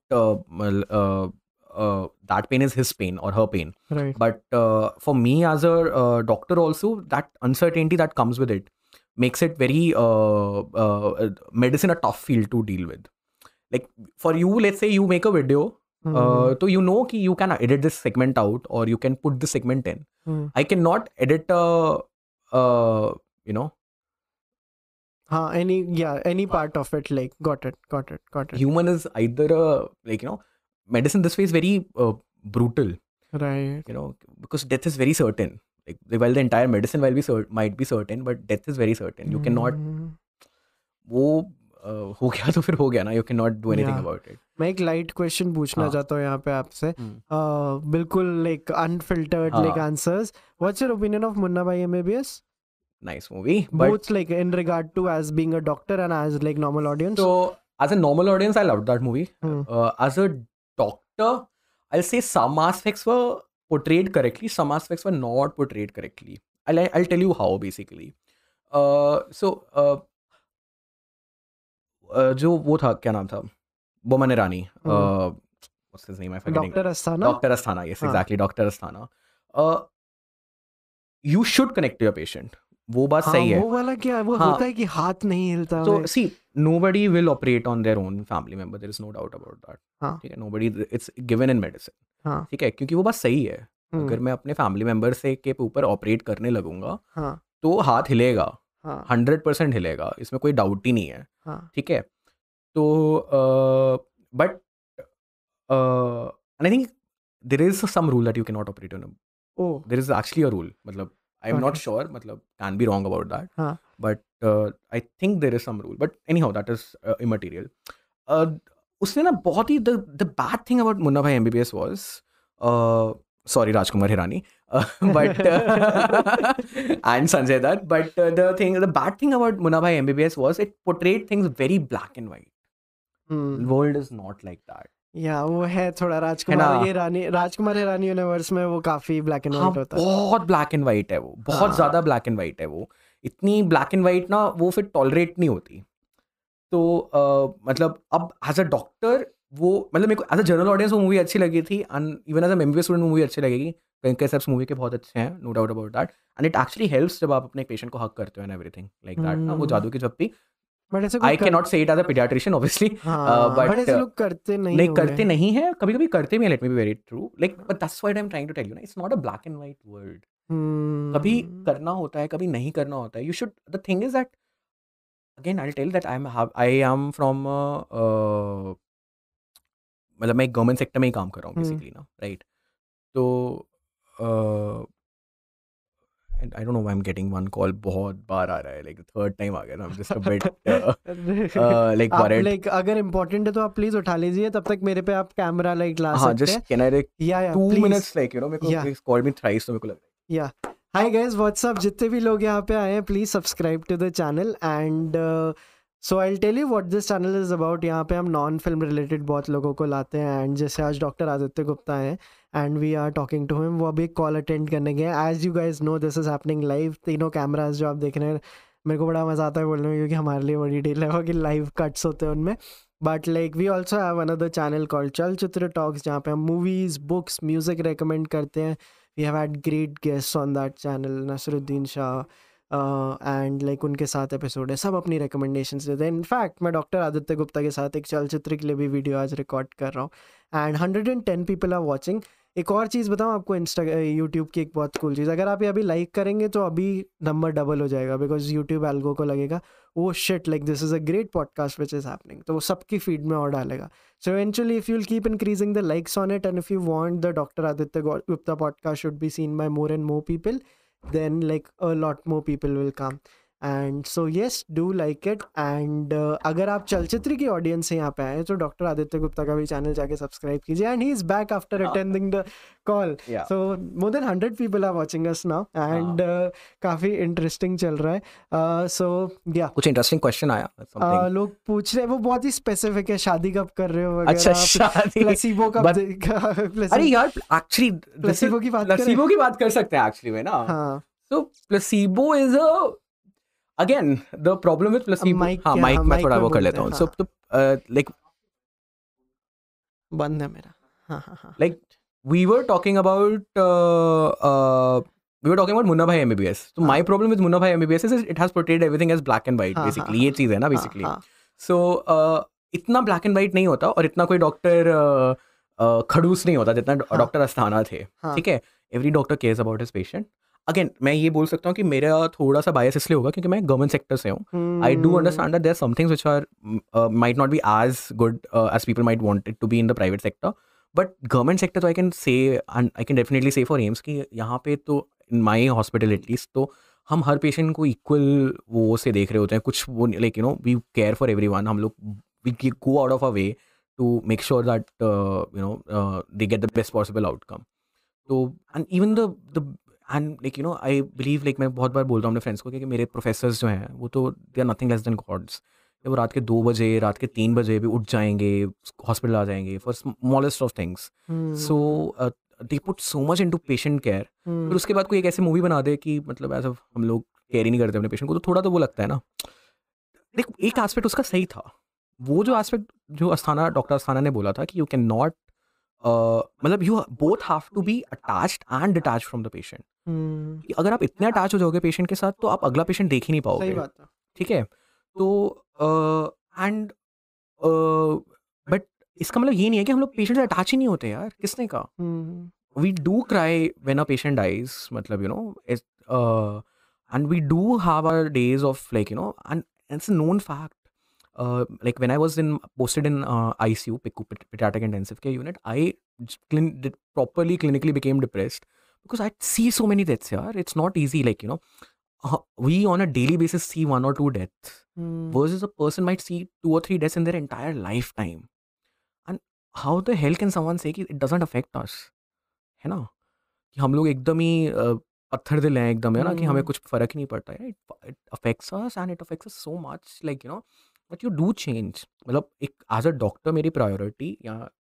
that pain is his pain और her pain, Right. But for me as a doctor also that uncertainty that comes with it makes it very uh, uh, medicine a tough field to deal with. Like for you, let's say you make a video, uh, so you know कि you can edit this segment out or you can put this segment in. Hmm. I cannot edit a, uh, you know, हाँ, any yeah any part of it, like got it, got it, got it. human is either a, like, you know, medicine this way is very uh, brutal, Right. you know, because death is very certain. Like while the entire medicine will be cer- might be certain, but death is very certain. You cannot, Hmm. वो uh, हो गया तो फिर हो गया ना, you cannot do anything Yeah. about it. मैं एक लाइट क्वेश्चन पूछना हाँ. चाहता हूँ यहाँ पे आपसे, Hmm. uh, बिल्कुल लाइक अनफिल्टर्ड हाँ. Like answers. What's your opinion of Munna Bhai MBBS? Nice movie, but Both like in regard to as being a doctor and as like normal audience. so as a normal audience, I loved that movie. Hmm. Uh, as a doctor, I'll say some aspects were portrayed correctly, some aspects were not portrayed correctly. I'll I'll tell you how basically. Uh, so uh, uh, जो वो था, क्या नाम था, Boman Irani, uh, what's his name? I'm forgetting. Doctor Asthana. Doctor Asthana, yes, हाँ. exactly, Doctor Asthana. Uh, you should connect to your patient. वो बात हाँ, सही है. वो वाला क्या वो हाँ. होता है कि हाथ नहीं हिलता So है। see, nobody will operate on their own family member. There is no doubt about that. हाँ. ठीक है, nobody, it's given in medicine. हाँ. ठीक है, क्योंकि वो बात सही है। अगर मैं अपने फैमिली मेंबर से के ऊपर ऑपरेट करने लगूंगा, हाँ. तो हाथ हिलेगा, हाँ. हंड्रेड परसेंट हिलेगा, इसमें कोई डाउट ही नहीं है। हाँ. ठीक है, तो but I think there is some rule that you can not operate on. Oh there is actually a rule, मतलब I am not Okay. Sure, मतलब can be wrong about that, हाँ. But I think there is some rule, but anyhow that is immaterial. उसने ना बहुत ही, the the bad thing about Munna Bhai MBBS was, sorry Rajkumar Hirani, uh, but uh, and Sanjay Dutt, but uh, the thing, the bad thing about Munna Bhai M B B S was it portrayed things very black and white. Hmm, World is not like that. या वो है थोड़ा है राजकुमार ना? ये रानी Rajkumar Hirani universe में वो काफी ब्लैक एंड हाँ, व्हाइट होता है। बहुत ब्लैक एंड वाइट है वो, बहुत हाँ. ज्यादा ब्लैक एंड वाइट है वो, इतनी ब्लैक एंड वाइट ना वो फिर टॉलरेट नहीं होती। तो uh, मतलब अब एज अ डॉक्टर वो, मतलब मेरे को एज अ जनरल ऑडियंस वो मूवी अच्छी लगी थी, and even as a MBBS student movie अच्छी लगेगी। कई कई सब मूवी के बहुत अच्छे हैं, no doubt about that, and it actually helps जब आप अपने पेशेंट को हक करते हो एंड एवरीथिंग लाइक दैट ना, वो हम्म. जादू की झप्पी। बट ऐसे कोई आई कर- can not say it as a pediatrician obviously, हाँ, but, बट ऐसे लोग करते नहीं नहीं होंगे। करते नहीं है, कभी कभी करते भी हैं, let me be very true, like but that's what I am trying to tell you ना, it's not a black and white world. Hmm, कभी करना होता है, कभी नहीं करना होता है। You should, the thing is that again I tell that I am I am from, मतलब मैं गवर्नमेंट सेक्टर में ही काम कर रहा हूँ हम्म. बेसिकली ना, राइट? तो and I don't know why I am getting one call, बहुत बार आ रहा है, लाइक थर्ड टाइम आ गया ना, I am just a bit like आप वरीड। लाइक अगर इम्पोर्टेंट है तो आप प्लीज उठा लीजिए, तब तक मेरे पे आप कैमरा लाइक ला हाँ, सकते जस्ट हैं। Can I like yeah yeah two please minutes, like you know, मेरे Yeah. को कॉल मी थ्राइस, तो मेरे को लग रहा है। या हाय गाइस व्हाट्सअप, जितने भी लोग यहाँ पे आए हैं please subscribe to the channel and so I will tell you what this channel is about. यहाँ पे हम नॉन फिल्म रिलेटेड बहुत लोगों को लाते हैं, एंड जैसे आज डॉक्टर आदित्य गुप्ता हैं and we are talking to him, वो अभी कॉल अटेंड करने गए हैं। As you guys know this is happening live, तीनों कैमराज जो आप देख रहे हैं, मेरे को बड़ा मजा आता है बोलने में, क्योंकि हमारे लिए बड़ी डील है वो कि लाइव कट्स होते हैं उनमें। But like we also have another channel called Chalchitra talks, जहाँ पे हम मूवीज, बुक्स, म्यूजिक रेकमेंड करते हैं. We have had great guests on that channel, Naseeruddin Shah, and like उनके साथ एपिसोड है, सब अपनी रिकमेंडेशंस देते हैं. इनफैक्ट मैं डॉक्टर आदित्य गुप्ता के साथ एक चलचित्र के लिए भी वीडियो आज रिकॉर्ड कर रहा हूँ, and hundred and ten people are watching. एक और चीज़ बताऊँ आपको, इंस्टा यूट्यूब की एक बहुत कूल चीज़, अगर आप ये अभी लाइक करेंगे तो अभी नंबर डबल हो जाएगा, बिकॉज यूट्यूब एल्गो को लगेगा oh shit, like this is a great podcast which is happening, तो वो सबकी फीड में और डालेगा. So eventually if you will keep increasing the likes on it, and if you want the doctor Aditya Gupta podcast should be seen by more and more people, then like a lot more people will come. And so yes, do like it. And uh, अगर आप चलचित्र की audience से यहाँ पे आए तो doctor Aditya Gupta का भी चैनल जाके सब्सक्राइब कीजिए. And he is back after attending the call. So more than hundred people are watching us now, and काफी इंटरेस्टिंग चल रहा है. सो या कुछ इंटरेस्टिंग क्वेश्चन आया, uh, लोग पूछ रहे हैं, वो बहुत ही स्पेसिफिक है, शादी कब कर रहे हो अच्छा, वगैरह, शादी, प्लेसिबो कब but- देखा. अरे यार एक्चुअली प्लेसिबो की बात करें. प्लेसिबो की बात कर सकते हैं एक्चुअली में ना. हाँ, So placebo is a again the problem with placebo. mic- हाँ, हाँ, माइक मैं mic थोड़ा में वो कर बोलते लेता हूँ. हैं, So तो like बंद है मेरा. हाँ हाँ हाँ. like we were talking about uh, uh, we were talking about Munna भाई M B B S. So my problem with Munna भाई M B B S is it has portrayed everything as black and white हाँ, basically. हाँ, ये चीज़ है ना हाँ, basically. हाँ. So uh, इतना black and white नहीं होता और इतना कोई डॉक्टर uh, खड़ूस नहीं होता जितना डॉक्टर अस्थाना थे. हाँ. ठीक है, every doctor cares about his patient. Again मैं ये बोल सकता हूँ कि मेरा थोड़ा सा बायस इसलिए होगा क्योंकि मैं गवर्नमेंट सेक्टर से हूँ. I do understand that there are some things which are might not be as good as people might want it to be in the private sector, but government sector तो I can say I can definitely say for AIIMS कि यहाँ पे तो इन माई hospital at least तो हम हर patient को equal वो से देख रहे होते हैं. कुछ वो like you know we care for everyone. हम लोग we go out of a way to make sure that you know they get the best possible outcome. तो and even the the and like you know I believe like मैं बहुत बार बोलता हूँ अपने friends को कि मेरे प्रोफेसर्स जो हैं वो तो they are nothing less than gods. वो रात के दो बजे रात के तीन बजे भी उठ जाएंगे, हॉस्पिटल आ जाएंगे for smallest of things. So they put so much into patient care. फिर उसके बाद कोई एक ऐसी मूवी बना दे कि मतलब ऐसा हम लोग केयर ही नहीं करते अपने पेशेंट को, तो थोड़ा तो वो लगता है ना. देख एक एस्पेक्ट उसका सही था, वो जो एस्पेक्ट जो अस्थाना डॉक्टर अस्थाना ने बोला था कि यू कैन नॉट मतलब you both have to be attached and detached from the patient. अगर आप इतने अटैच हो जाओगे पेशेंट के साथ तो आप अगला पेशेंट देख ही नहीं पाओगे. सही बात है. ठीक है, तो एंड बट इसका मतलब ये नहीं है कि हम लोग पेशेंट से अटैच ही नहीं होते यार. किसने कहा? We do cry when a patient dies, मतलब you know and we do have our days of like you know and it's a known fact. Uh, like when I was in posted in uh, I C U, pediatric intensive care unit, I clin- did properly clinically became depressed because I see so many deaths here. It's not easy, like you know, uh, we on a daily basis see one or two deaths, Hmm. versus a person might see two or three deaths in their entire lifetime. And how the hell can someone say कि it doesn't affect us? है ना कि हम लोग एकदम ही uh, पत्थर दिल हैं एकदम, है ना कि हमें Hmm. कुछ फर्क ही नहीं पड़ता है. It, it affects us and it affects us so much, like you know. But you do change. मतलब एक एज अ डॉक्टर मेरी प्रायोरिटी या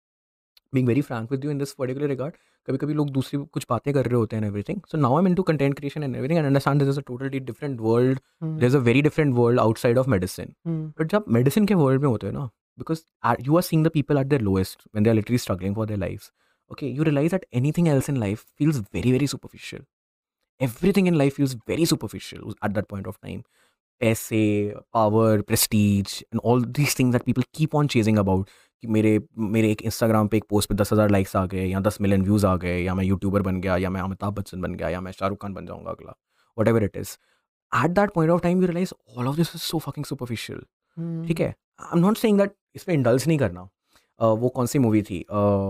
being very frank with you in this particular regard, कभी कभी लोग दूसरी कुछ बातें कर रहे होते हैं everything. So now I am into content creation and everything and understand this is a totally different world. There is a very different world outside of medicine. बट जब मेडिसिन के वर्ल्ड में होते हो ना, because you are seeing the people at their lowest when they are literally struggling for their life. Okay, you realize that anything else in life feels very very superficial. Everything in life feels very superficial at that point of time. पैसे, power, prestige and all these things that people keep on chasing about कि मेरे मेरे एक Instagram पे एक post पे दस हज़ार लाइक्स आ गए या दस मिलियन व्यूज़ आ गए या मैं यूट्यूबर बन गया या मैं अमिताभ बच्चन बन गया या मैं शाहरुख खान बन जाऊंगा अगला, whatever it is. At that point of time you realize all of this is so fucking superficial. ठीक है, I am not saying that इसमें इंडल्ज नहीं करना. uh, वो कौन सी मूवी थी, uh,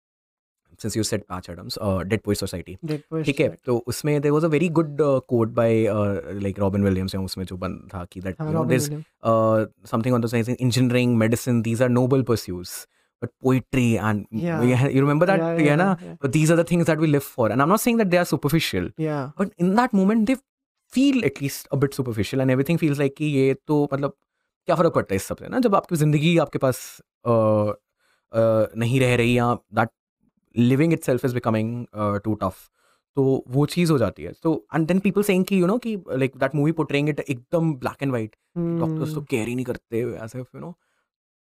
since you said Patch Adams, uh, Dead Poets Society. ठीक है, तो उसमें there was a very good uh, quote by uh, like Robin Williams, या उसमें जो बन था कि that you know there's uh, something on the science, engineering, medicine, these are noble pursuits, but poetry and Yeah. yeah, you remember that, Yeah, yeah, yeah, na? yeah. But these are the things that we live for, and I'm not saying that they are superficial, Yeah. but in that moment they feel at least a bit superficial and everything feels like कि ये तो मतलब क्या फ़र्क पड़ता है इस सबसे ना, जब आपकी ज़िंदगी आपके पास uh, uh, नहीं रह रही या that living itself is becoming uh, too tough. तो वो चीज़ हो जाती है. तो एंड देन पीपल सेइंग कि यू नो कि like that movie portraying it एकदम ब्लैक एंड वाइट, डॉक्टर्स तो केयर ही नहीं करते ऐसे, यू नो. तो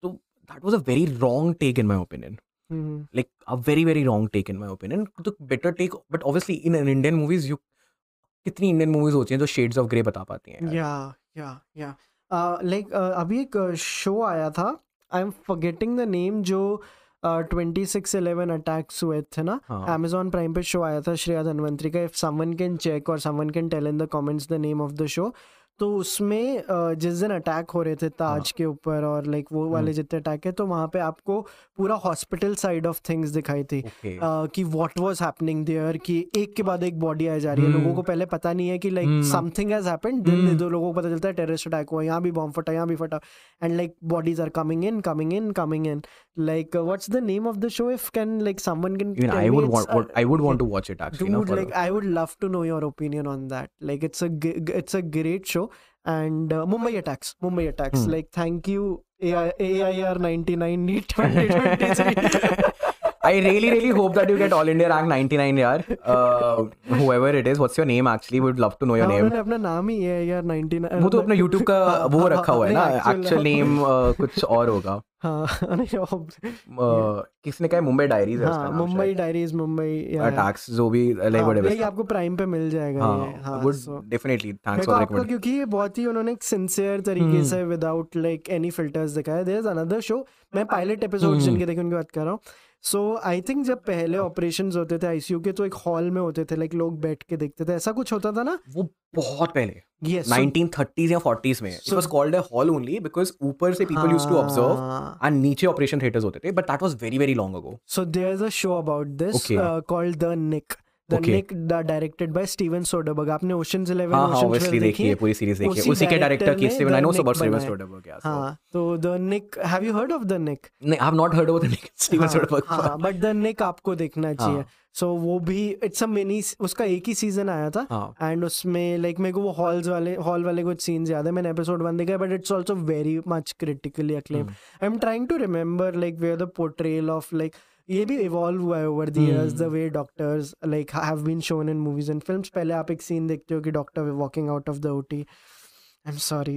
that was a very wrong take in my opinion. Hmm Like a very very wrong take in my opinion. The better take, but obviously in an Indian movies you कितनी Indian movies होती हैं जो shades of grey बता पाती हैं यार. या या या लाइक अभी एक शो आया था, I am forgetting the name, जो ट्वेंटी सिक्स इलेवन अटैक्स हुए थे ना, हाँ. अमेजोन प्राइम पे शो आया था श्रेया धनवंतरी का. इफ समवन कैन चेक और someone can tell in the comments the name of the show. तो उसमें uh, जिस दिन अटैक हो रहे थे ताज हाँ. के ऊपर और लाइक वो वाले जितने अटैक है, तो वहाँ पे आपको पूरा हॉस्पिटल साइड ऑफ थिंग्स दिखाई थी. Okay. uh, कि व्हाट वाज हैपनिंग देयर, कि एक के बाद एक बॉडी आई जा रही है. Hmm. लोगों को पहले पता नहीं है कि like Hmm. Something has happened, then दो लोगों को पता चलता है टेररिस्ट अटैक हुआ, यहाँ भी बॉम्ब फटा, यहाँ भी फटा, and like bodies are coming in coming in coming in. Like what's the name of the show, if can like someone can Even I would want, what, I would want to watch it actually. Dude, no, for like I would love to know your opinion on that. Like it's a g- g- it's a great show. And uh, Mumbai Attacks, Mumbai Attacks. Hmm. Like thank you A I A I R ninety-nine NEET twenty twenty-three. I really, really hope that you get All India rank ninety-nine, yaar. Uh, whoever it is, what's your name actually? Would love to know your हाँ, name. उन्होंने अपना नाम ही है यार ninety-nine. वो तो अपना YouTube का वो हाँ, रखा हाँ, हुआ है ना, नहीं, actual- एक्चुअल नेम कुछ और होगा. हाँ नहीं ob- Uh, किसने कहा है? मुंबई डायरीज है उसका हाँ नाम मुंबई डायरीज, मुंबई अटैक्स जो भी लाइक हाँ, व्हाटएवर. यही आपको प्राइम पे मिल जाएगा ये. हाँ, हाँ would so- definitely thanks मेरे को for आपका, recommending. क्योंकि ये बहुत ही उन्होंने एक सिंसियर तरीके हम्म. से विदाउट लाइक एनी फिल्टर्स दिखाया. देयर इज अनदर शो, मैं पायलट एपिसोड हम्म. जिनके देखे उनकी बात कर रहा हूँ. सो आई थिंक जब पहले ऑपरेशंस होते थे आईसीयू के, तो एक हॉल में होते थे, लाइक लोग बैठ के देखते थे, ऐसा कुछ होता था ना. वो बहुत पहले यस नाइनटीन थर्टीज़ या फोर्टीज़ में. It So- was called a hall only because ऊपर से people used to observe हाँ. and नीचे ऑपरेशन थिएटर्स होते थे, but that was very very long ago. So there's a show about this Okay. uh, called The Nick. The Okay. Nick, da- directed by Steven Soderbergh. आपने Ocean's Eleven, हाँ हाँ Ocean's obviously twelve देखी है, पूरी series देखी है. उसी उसी के डायरेक्टर director की ने Steven, I The know Nick about Steven बनाया. Soderbergh. Yeah, so- हाँ, तो The Nick, have you heard of The Nick? नहीं, I have not heard about the Nick Steven Soderbergh. हाँ, बट द निक आपको देखना चाहिए. सो वो भी इट्स अ मिनी, उसका एक ही सीजन आया था. हाँ. एंड उसमें लाइक मेरे को वो हॉल्स वाले हॉल वाले कुछ सीन्स याद है. मैंने एपिसोड वन देखा, but it's also very much critically acclaim. I am trying to remember like where the portrayal of like, ये भी इवॉल्व हुआ है over the years, the way doctors like have been shown in movies and films. पहले आप एक scene देखते हो कि doctor walking out of the OT, I am sorry,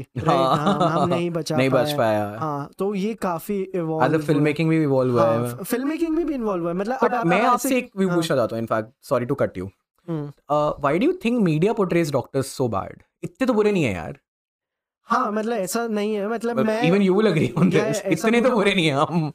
हम नहीं बचा नहीं बच पाए. पाया. हाँ, तो ये काफी As इवॉल्व a filmmaking भी इवॉल्व हुआ है. फिल्म मेकिंग में भी इन्वॉल्व हुआ है. मतलब But अब- मैं अब आपसे ऐसे- एक व्यू हाँ. पूछना चाहता हूँ. In fact sorry to cut you. Hmm. Why do you think media portrays doctors so bad? इतने तो बुरे नहीं है यार. हाँ मतलब ऐसा नहीं है, मतलब मैं even you will agree on क्या दिस. है, ऐसा इतने तो बुरा- बुरे नहीं है हम.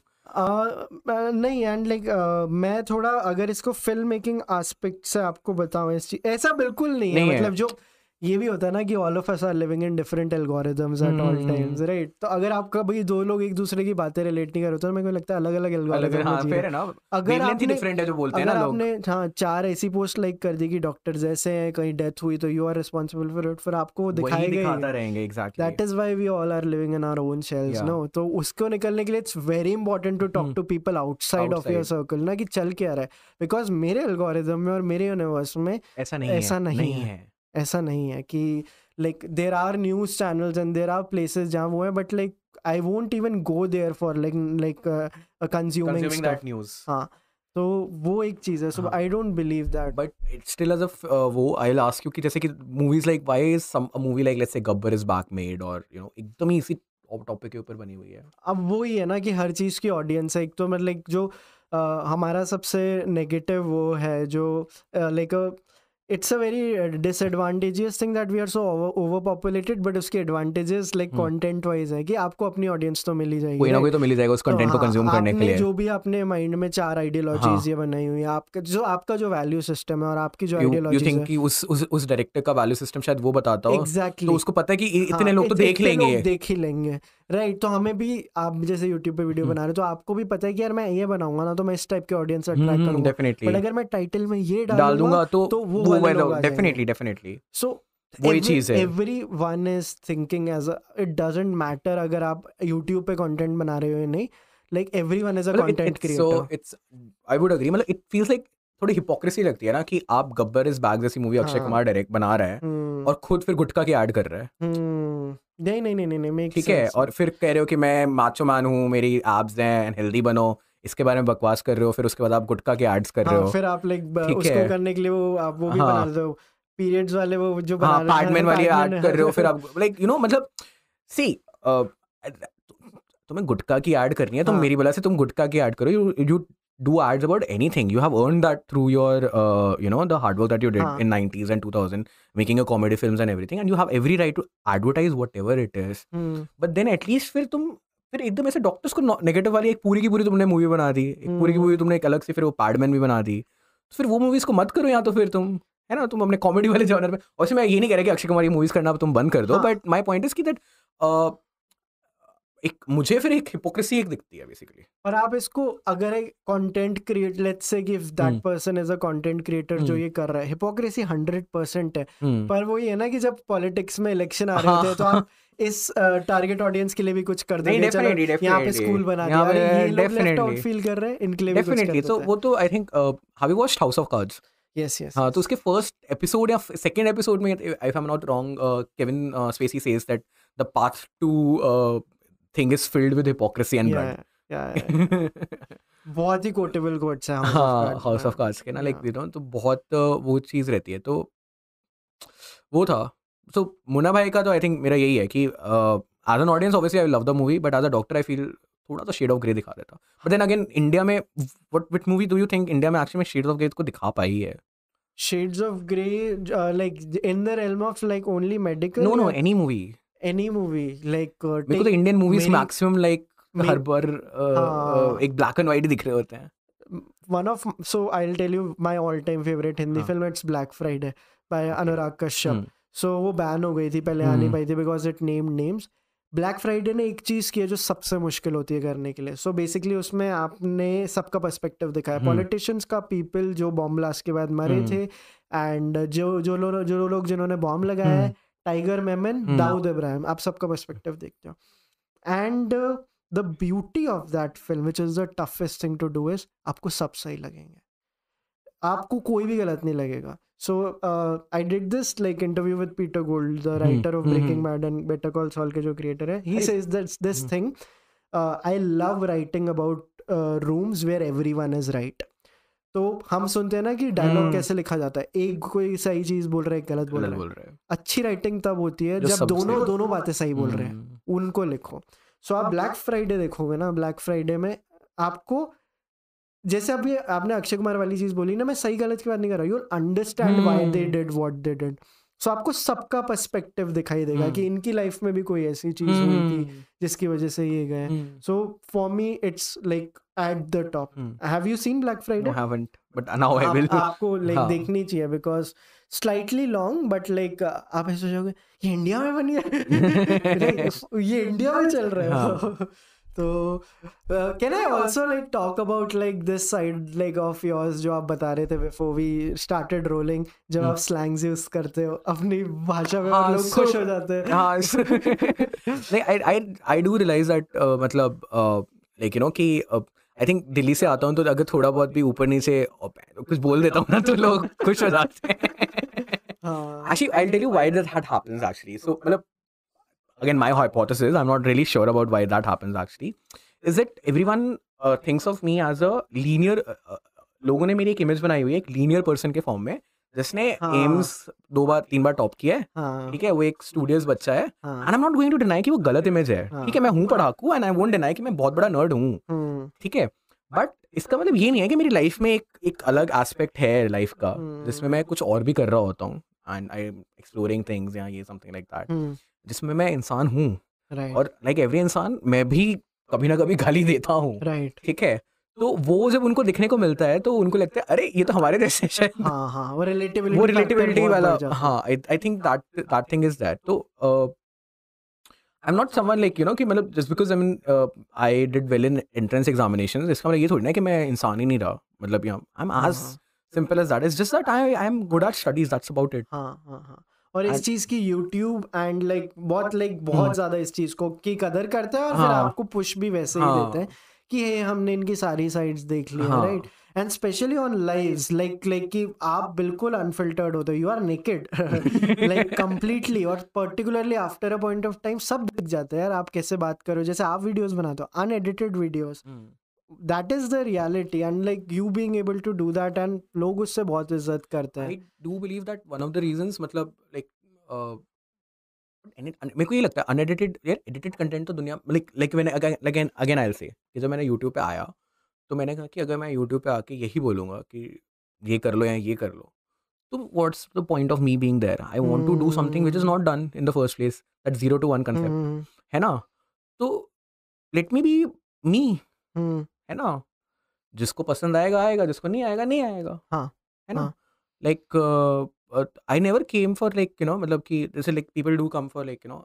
आ, नहीं एंड लाइक मैं थोड़ा अगर इसको फिल्म मेकिंग एस्पेक्ट से आपको बताऊं, इस चीज ऐसा बिल्कुल नहीं है. नहीं है. मतलब जो ये भी होता है ना कि all of us are living in different algorithms at all hmm. Times, right. तो अगर आपका भाई दो लोग एक दूसरे की बातें रिलेट नहीं कर रहे, तो मेरे को लगता है अलग अलग अलग एल्गोरिथम हाँ फेयर है ना. अगर वेवलेंथ ही आपने डिफरेंट है जो बोलते हैं अगर ना लोग. आपने हाँ चार ऐसी पोस्ट लाइक कर दी कि डॉक्टर्स ऐसे हैं, कहीं डेथ हुई, तो you are responsible for it, फिर आपको वो वही दिखाएगा दिखाता ही. रहेंगे. Exactly. That is why we all are living in our own shells, Yeah. no? तो उसको निकलने के लिए it's very important to talk Hmm. to people outside of your Outside. circle ना, कि चल क्या रहा है. Because मेरे एल्गोरिथम में और मेरे यूनिवर्स में ऐसा नहीं ऐसा है. नहीं नहीं है. है. ऐसा नहीं है कि like there are news channels and there are places जहाँ वो है, but like I won't even go there for like like uh, uh, consuming Consuming stuff. that news. हाँ, तो वो एक चीज है. So हाँ. I don't believe that. But it's still as a f- uh, वो I'll ask you कि जैसे कि movies like why is some a movie like let's say Gabbar is back made or you know एकदम ही इसी topic के ऊपर बनी हुई है. अब वो ही है ना कि हर चीज़ की ऑडियंस है. एक तो मतलब जो अ, हमारा सबसे नेगेटिव वो है जो like it's a very disadvantageous thing that we are so overpopulated, but उसके एडवांटेजेस लाइक कंटेंट वाइज है कि आपको अपनी ऑडियंस तो मिल ही जाएगी. कोई ना right? कोई तो मिल ही जाएगा उस तो कंटेंट को हाँ, कंज्यूम करने के आपने लिए. जो भी अपने माइंड में चार आइडियोलॉजीज हाँ. ये बनाई हुई है, आपका जो आपका जो वैल्यू सिस्टम है और आपकी जो You you आइडियोलॉजीज think है, कि उस उस उस डायरेक्टर का वैल्यू सिस्टम शायद वो बताता हो. एग्जैक्टली तो उसको पता है कि इ- इतने हाँ, लोग तो इत- देख इतने लेंगे लोग ये. देख ही लेंगे, राइट. तो हमें भी, आप जैसे यूट्यूब पे वीडियो हम्म. बना रहे हो, तो आपको भी पता है कि यार मैं ये बनाऊंगा ना, तो मैं इस टाइप के ऑडियंस अट्रैक्ट हम्म करूंगा. डेफिनेटली बट अगर मैं टाइटल में ये डाल डाल दूंगा तो तो वो वो वाले वाला लोग आ डेफिनेटली डेफिनेटली सो वही चीज है. Everyone is thinking as it doesn't matter अगर आप यूट्यूब पे कंटेंट बना रहे हो या नहीं. Like everyone is a content so creator. It's I would agree. मतलब इट फील्स लाइक थोड़ी हिपोक्रेसी लगती है ना कि आप गब्बर इज बैक जैसी मूवी अक्षय हाँ. कुमार डायरेक्ट बना रहा है और खुद फिर गुटखा की ऐड कर रहा है. नहीं नहीं नहीं नहीं मेक ठीक है. और फिर कह रहे हो कि मैं माचो मैन हूँ, मेरी एब्स हैं, हेल्दी बनो, इसके बारे में बकवास कर रहे हो. फिर उसके बाद आप गुटखा के एड्स कर रहे हो. फिर आप लाइक ठीक उसको है. करने के लिए वो आप वो भी हाँ. बना रहे हो, पीरियड्स वाले वो जो बना हाँ रहे हो, पैडमैन वाली Padman, ऐड कर रहे हो. फिर आप लाइक यू नो मतलब सी तुम्हें गुटखा की ऐड करनी है, तुम हाँ। मेरी वजह से तुम गुटखा की ऐड करो, you you do ads about anything. You have earned that through your uh, you know the hard work that you did हाँ. in nineties and two thousand, making your comedy films and everything, and you have every right to advertise whatever it is. Hmm But then at least फिर तुम फिर एकदम ऐसे doctors को negative वाली एक पूरी की पूरी तुमने मूवी बना दी, एक पूरी की पूरी तुमने एक अलग से फिर वो पैडमैन भी बना दी, तो फिर वो मूवीज को मत करो, या तो फिर तुम है ना तुम अपने कॉमेडी वाले जॉनर में। और मैं ये नहीं कह रहा कि अक्षय कुमार की मूवीज करना तुम बंद कर दो, हाँ. बट माय पॉइंट इज कि दैट एक मुझे फिर एक हिपोक्रेसी एक दिखती है बेसिकली। और आप इसको अगर एक कंटेंट क्रिएट लेट्स से कि if that person is a content creator जो ये कर रहा है, हिपोक्रेसी हंड्रेड परसेंट है, पर वो ये ना कि जब पॉलिटिक्स में इलेक्शन आ रहे होते हैं तो आप इस टारगेट ऑडियंस के लिए भी कुछ कर देंगे, चलो यहाँ पे स्कूल बना दिया, अरे ये लोग लेफ्ट आउट फील कर रहे हैं, इनके लिए भी कुछ कर डेफिनेटली। देते तो हैं। वो तो I think have you watched house of cards? Yes yes हाँ, तो उसके फर्स्ट एपिसोड या सेकंड एपिसोड में, if I am not wrong, Kevin Spacey says that the path to thing is filled with hypocrisy and blood. yeah, yeah. बहुत ही quotable quotes है हाँ, house of cards के ना, लाइक यू नो, तो बहुत वो चीज़ रहती है। तो वो था। सो मुन्ना भाई का तो आई थिंक मेरा यही है कि as an audience obviously I love the movie, but as a doctor I feel थोड़ा सा शेड ऑफ ग्रे दिखा देता। बट देन अगेन इंडिया में what which movie do you think India में एक्चुअली में शेड्स ऑफ ग्रे को दिखा पाई है? Shades of grey like in the realm of like only medical? No no, any movie, any movie like uh, मेरे को तो इंडियन मूवीज मेरी- मैक्सिमम लाइक मे- हर बार हाँ। एक ब्लैक एंड व्हाइट दिख रहे होते हैं। one of so I'll tell you my all time favorite Hindi हाँ. film, it's Black Friday by Anurag Kashyap. Hmm, so वो बैन हो गई थी, पहले आ नहीं हम्म. पाई थी because it named names. Black Friday ने एक चीज़ की है जो सबसे मुश्किल होती है करने के लिए। सो so बेसिकली उसमें आपने सबका पर्सपेक्टिव दिखाया, हम्म. पॉलिटिशियंस का, पीपल जो बॉम्ब ब्लास्ट के बाद मरे हम्म. थे, एंड जो जो लोग जो लोग जिन्होंने बॉम्ब लगाया है, हम्म. टाइगर मेमन, हम्म. दाऊद इब्राहिम, आप सबका पर्सपेक्टिव देखते हो। And the beauty of that film which is the toughest thing to do is आपको सब सही लगेंगे, आपको कोई भी गलत नहीं लगेगा। So I did this like interview with Peter Gould, the writer of Breaking Bad and Better Call Saul के जो क्रिएटर है, he says that's this thing, I love writing about rooms where everyone is right. तो हम सुनते हैं ना कि dialogue कैसे लिखा जाता है, एक कोई सही चीज बोल रहा है, एक गलत बोल रहा है। बोल रहे हैं। अच्छी राइटिंग तब होती है जो जब सब दोनों सही- दोनों बातें सही बोल रहे हैं, उनको लिखो। सो आप ब्लैक फ्राइडे देखोगे ना, ब्लैक फ्राइडे में आपको, जैसे अभी आपने अक्षय कुमार वाली चीज बोली ना, मैं सही गलत की बात नहीं कर रहा, you understand why they did what they did. So आपको सबका पर्सपेक्टिव दिखाई देगा कि इनकी लाइफ में भी कोई ऐसी चीज हुई थी जिसकी वजह से ये गए। So for me it's like at the top. Have you seen Black Friday? No, haven't, but now I will. आपको लाइक हाँ. देखनी चाहिए because slightly long, but like आप ऐसे सोचोगे ये इंडिया में बनी है Like, ये इंडिया में चल रहा है। तो can I also like talk about like this side like of yours जो आप बता रहे थे बिफोर वी स्टार्टेड रोलिंग, जब आप स्लैंग्स यूज करते हो अपनी भाषा में, हाँ, लोग so- खुश हो जाते हैं। हाँ, नहीं, I I I do realize that uh, मतलब लाइक यू नो कि आई थिंक दिल्ली से आता हूँ तो अगर थोड़ा बहुत भी ऊपर नीचे अ, कुछ बोल देता हूँ ना तो लोग खुश हो जाते हैं। हाँ Actually, I'll tell you why that had happens actually. So, मतलब, again, my hypothesis, I'm not really sure about why that happens actually, is that everyone uh, thinks of me as a linear, uh, uh, लोगों ने मेरी एक image बनाई हुई है एक linear person के फॉर्म में, जिसने हाँ. एम्स दो बार तीन बार टॉप किया है, हाँ ठीक है, वो एक स्टूडियस बच्चा है, हाँ and I am not going to deny कि वो गलत इमेज है, हाँ. ठीक है, मैं हूँ पढ़ाकू एंड आई वोंट डिनाई कि मैं बहुत बड़ा नर्ड हूँ, हम्म, ठीक है, बट इसका मतलब ये नहीं है कि मेरी लाइफ में एक एक अलग एस्पेक्ट है लाइफ का हम्म. जिसमें मैं कुछ और भी कर रहा होता हूँ and I am exploring things या ये समथिंग लाइक दैट, हम्म, जिसमें मैं इंसान हूँ राइट और लाइक एवरी इंसान मैं भी कभी ना कभी गाली देता हूँ, राइट। ठीक है, तो वो जब उनको दिखने को मिलता है तो उनको लगता है अरे ये तो हमारे जैसे शायद हाँ हाँ वो रिलेटिविटी वो रिलेटिविटी वाला, हाँ, I think that that thing is that. तो I am not someone like you know कि मतलब just because I mean I did well in entrance examinations, इसका मतलब ये थोड़ी ना कि मैं इंसान ही नहीं रहा, मतलब you know I am as simple as that, is just that I I am good at studies, that's about it. हाँ हाँ हाँ और इस चीज की यूट्यूब एंड लाइक बहुत लाइक बहुत ज्यादा इस चीज को की कदर करते हैं और फिर हाँ. आपको पुश भी वैसे ही हाँ. देते हैं कि हे हमने इनकी सारी साइड्स देख ली है, हाँ. Right. And specially on lives like like कि आप बिल्कुल अनफिल्टर्ड होते हो, you are naked like completely, और particularly after a point of time सब दिख जाता है यार, आप कैसे बात करो, जैसे आप वीडियोस बनाते हो unedited videos, that is the reality and like you being able to do that, and लोग उससे बहुत इज्जत करते हैं। I do believe that one of the reasons, मतलब like uh, मेरे को ये लगता है अनएडिटेड यार, एडिटेड कंटेंट तो दुनिया लाइक लाइक मैंने again again I will say कि जब मैंने यूट्यूब पे आया तो मैंने कहा कि अगर मैं यूट्यूब पे आके यही बोलूँगा कि ये कर लो या ये कर लो, तो what's the point of me being there? I want to do something which is not done in the first place, that zero to one concept, hmm है ना? तो लेट मी बी मी, हम्म है ना? जिसको पसंद आएगा आएगा, जिसको नहीं आएगा नहीं आएगा, हाँ है ना? हाँ like I never came for like you know मतलब कि जैसे like people do come for like you know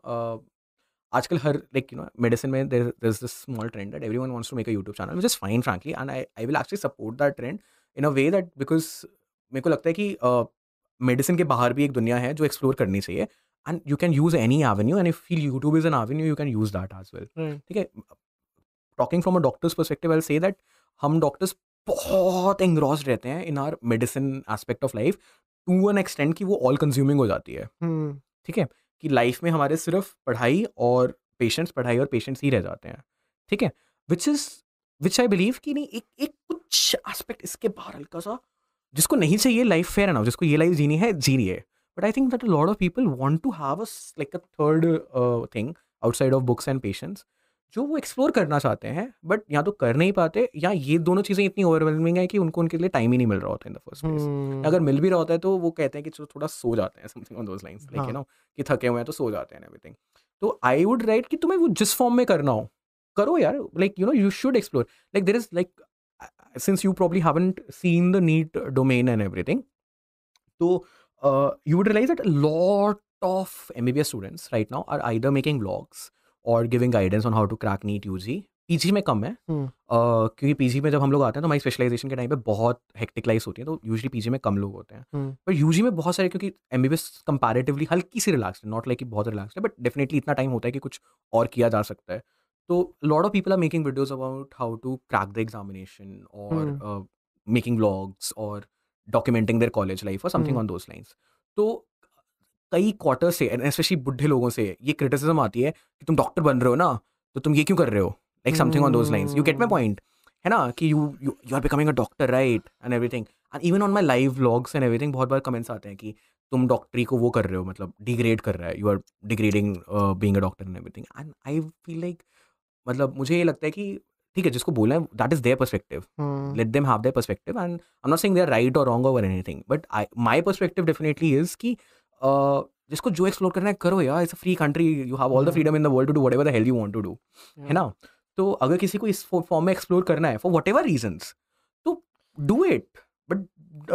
आजकल हर लाइक यू नो मेडिसिन में there there is this small trend that everyone wants to make a YouTube channel, which is fine frankly, and I I will actually support that trend in a way that because मेरे को लगता है कि medicine के बाहर भी एक दुनिया है जो एक्सप्लोर करनी चाहिए, and you can use any avenue, and if feel YouTube is an avenue you can use that as well, right. ठीक है? Talking from a doctor's perspective I will say that हम डॉक्टर्स बहुत engrossed रहते हैं in our medicine aspect of life to an extent कि वो all consuming हो जाती है, हम्म ठीक है? कि लाइफ में हमारे सिर्फ पढ़ाई और पेशेंट्स पढ़ाई और पेशेंट्स ही रह जाते हैं, ठीक है? Which is which I believe कि नहीं एक एक कुछ एस्पेक्ट इसके बाहर हल्का सा, जिसको नहीं चाहिए लाइफ फेयर है ना, जिसको ये लाइफ जीनी है जी रही है, but I think that a lot of people want to have a like a third thing outside of books and patients जो वो एक्सप्लोर करना चाहते हैं, बट या तो कर नहीं पाते या ये दोनों चीज़ें इतनी ओवरवेलमिंग है कि उनको उनके लिए टाइम ही नहीं मिल रहा होता in the first place. Hmm अगर मिल भी रहा होता है तो वो कहते हैं कि चलो थोड़ा सो जाते हैं, something on those lines, like हाँ यू नो कि थके हुए हैं तो सो जाते हैं एवरीथिंग। तो आई वुड राइट कि तुम्हें वो जिस फॉर्म में करना हो करो यार, like you know you should explore, like there is like since you probably haven't seen the NEET domain and everything, तो uh, you would realize that a lot of M B B S students right now are either making vlogs or giving guidance on how to crack NEET U G. P G में कम है, हम्म uh, क्योंकि P G में जब हम लोग आते हैं तो हमारी स्पेशलाइजेशन के टाइम पे बहुत हेक्टिक लाइफ होती है, तो यूजली P G में कम लोग होते हैं, हम्म पर U G में बहुत सारे, क्योंकि M B B S comparatively हल्की सी रिलैक्स्ड है, नॉट लाइक कि बहुत रिलैक्स्ड है, बट डेफिनेटली इतना टाइम होता है कि कुछ और किया जा सकता है। तो lot of people are making videos about how to crack the examination और मेकिंग व्लॉग्स और डॉक्यूमेंटिंग देयर कॉलेज लाइफ और समथिंग ऑन दोज लाइन्स। तो कई क्वार्टर से स्पेशली बुढ़े लोगों से ये क्रिटिसिज्म आती है कि तुम डॉक्टर बन रहे हो ना, तो तुम ये क्यों कर रहे हो, like something on those lines, you get my point, है ना? कि you you you are becoming a doctor right and everything, and even on my live vlogs and everything बहुत बार कमेंट्स आते हैं कि तुम डॉक्टरी को वो कर रहे हो, मतलब डिग्रेड कर रहा है, you are degrading being a doctor and everything, and I feel like मतलब मुझे ये लगता है कि ठीक है, जिसको बोलना है that is their perspective, hmm let them have their perspective, and I'm not saying they're right or wrong or anything, but I my perspective definitely is कि uh, जिसको जो एक्सप्लोर करना है करो यार, it's a free country, you have all the freedom in the world to do whatever the hell you want to do, है ना? तो अगर किसी को इस फॉर्म में एक्सप्लोर करना है फॉर व्हाटएवर रीजंस तो डू इट, बट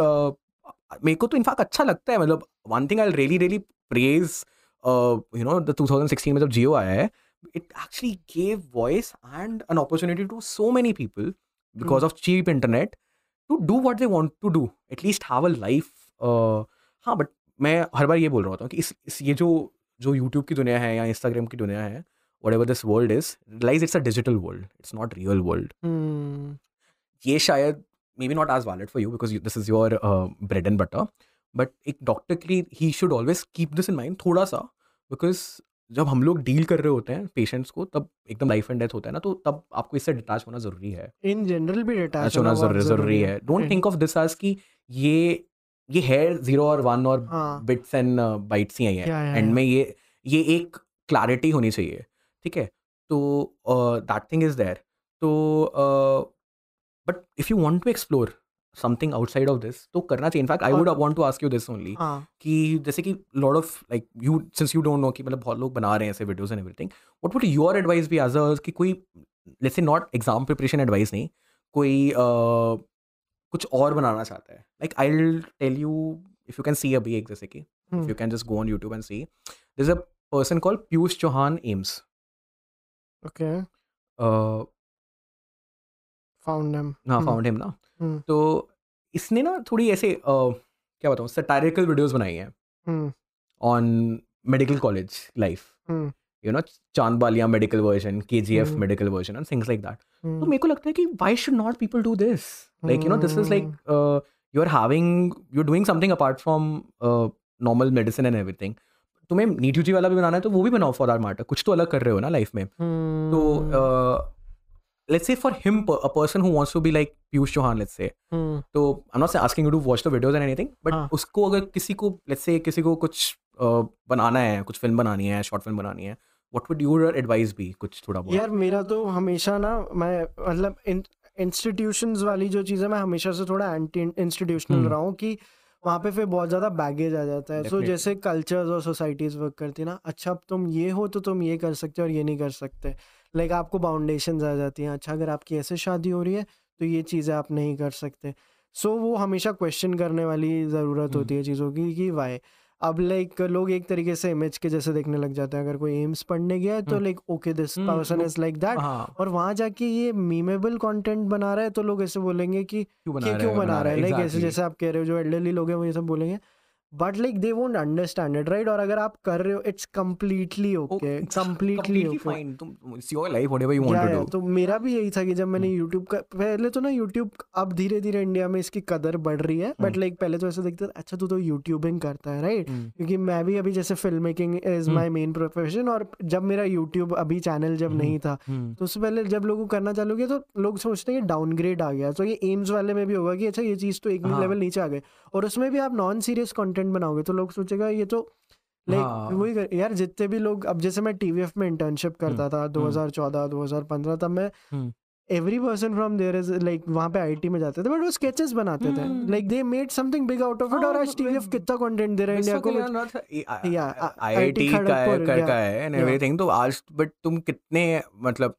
मेरे को तो इनफैक्ट अच्छा लगता है, मतलब one thing I really really praise you know the twenty sixteen में जब जियो आया है, it actually gave voice and an opportunity to so many people because of cheap internet to do what they want to do, at least have a life. uh, हाँ, but मैं हर बार ये बोल रहा होता हूँ कि इस, इस ये जो जो यूट्यूब की दुनिया है या इंस्टाग्राम की दुनिया है, whatever this world is, realize it's a digital world, it's not real world. हम्म ये शायद maybe not as valid for you because you, this is your uh, bread and butter, but एक डॉक्टर के लिए he should always keep this in mind थोड़ा सा, because जब हम लोग डील कर रहे होते हैं पेशेंट्स को, तब एकदम लाइफ एंड डेथ होता है ना, तो तब आपको इससे डिटैच होना जरूरी है, इन जनरल भी डिटैच होना होना जरूरी जरूरी है। Don't think of this as कि ये ये है जीरो और वन और हाँ। बिट्स एंड बाइट्स ही आई या, या, है, एंड या। में ये ये एक क्लैरिटी होनी चाहिए, ठीक है? तो दैट थिंग इज देयर, तो but if you want to explore something outside of this तो करना चाहिए। In fact I would want to ask you this only हाँ कि जैसे कि lot of like you since you don't know कि मतलब बहुत लोग बना रहे हैं ऐसे videos and everything, what would your advice be as a कि कोई let's say not exam preparation advice नहीं, कोई uh, कुछ और बनाना चाहता है, like I will tell you if you can see अभी एक जैसे कि if you can just go on YouTube and see there is a person called Piyush Chauhan AIIMS, okay found him हाँ फाउंड हिम ना, हम्म तो इसने ना थोड़ी ऐसे uh, क्या बताऊँ सैटारिकल वीडियोस बनाई हैं hmm on medical college life, hmm you know Chand Baliya medical version, KGF hmm. Medical version and things like that. तो हम्म मेरे को लगता है कि why should not people do this, like you know this is like you are having you are doing something apart from normal medicine and everything. तुम्हें NEET UG वाला भी बनाना है तो वो भी बनाओ फॉर दैट मैटर, कुछ तो अलग कर रहे हो ना लाइफ में। तो let's say for him a person who wants to be like Piyush Chauhan, let's say, हम्म तो I'm not asking you to watch the videos and anything, but हाँ। उसको अगर किसी को let's say किसी को कुछ बनाना है, कुछ फिल्म बनानी है, शॉर्ट फिल्म बनानी है, what would your advice be? कुछ थोड़ा बहुत। यार मेरा तो हमेशा ना, मैं मतलब इंस्टीट्यूशंस वाली जो चीज़ है, मैं हमेशा से थोड़ा एंटी इंस्टीट्यूशनल रहा हूँ कि वहाँ पे फिर बहुत ज़्यादा बैगेज आ जाता है। सो जैसे कल्चर्स और सोसाइटीज़ वर्क करती है ना, अच्छा अब तुम ये हो तो तुम ये कर सकते हो और ये नहीं कर सकते, लाइक आपको बाउंडेशंस आ जाती हैं। अच्छा अगर आपकी ऐसे शादी हो रही है तो ये चीज़ें आप नहीं कर सकते। सो वो हमेशा क्वेश्चन करने वाली ज़रूरत होती है चीज़ों की कि वाई। अब लाइक लोग एक तरीके से इमेज के जैसे देखने लग जाते हैं। अगर कोई एम्स पढ़ने गया है तो like okay this person is like that, और वहां जाके ये मीमेबल कंटेंट बना रहा है तो लोग ऐसे बोलेंगे कि क्यों बना रहा है, लाइक ऐसे जैसे आप कह रहे हो जो एल्डरली लोग हैं वो ये सब बोलेंगे, but like they won't understand it, right? और अगर आप कर रहे हो it's completely okay, completely fine, तुम it's your life, whatever you want to do. तो मेरा भी यही था कि जब मैंने यूट्यूब का, पहले तो ना यूट्यूब अब धीरे धीरे इंडिया में इसकी कदर बढ़ रही है, बट लाइक पहले तो ऐसे देखते थे अच्छा तू तो यूट्यूबिंग करता है, राइट? क्योंकि मैं भी अभी जैसे film making is my main profession, और जब मेरा यूट्यूब अभी चैनल जब नहीं था तो उससे पहले जब लोगों को करना चालू किया तो लोग सोचते हैं कि डाउनग्रेड आ गया। तो ये एम्स वाले में भी होगा कि अच्छा ये चीज़ तो एक लेवल नीचे आ गए, और उसमें भी आप नॉन सीरियस कंटेंट बनाओगे तो लोग सोचेगा ये तो लाइक वही कर, यार जितने भी लोग, अब जैसे मैं टीवीएफ में इंटर्नशिप करता था दो हज़ार चौदह दो हज़ार पंद्रह, तब मैं every person from there is like वहाँ पे आईटी में जाते थे, बट वो स्केचेस बनाते थे, like they made something big out of it. और आज टीवीएफ कितना कंटेंट दे रहा है इंडिया को, या आईआईटी का है, कर का है एंड एवरीथिंग। तो आज बट तुम कितने, मतलब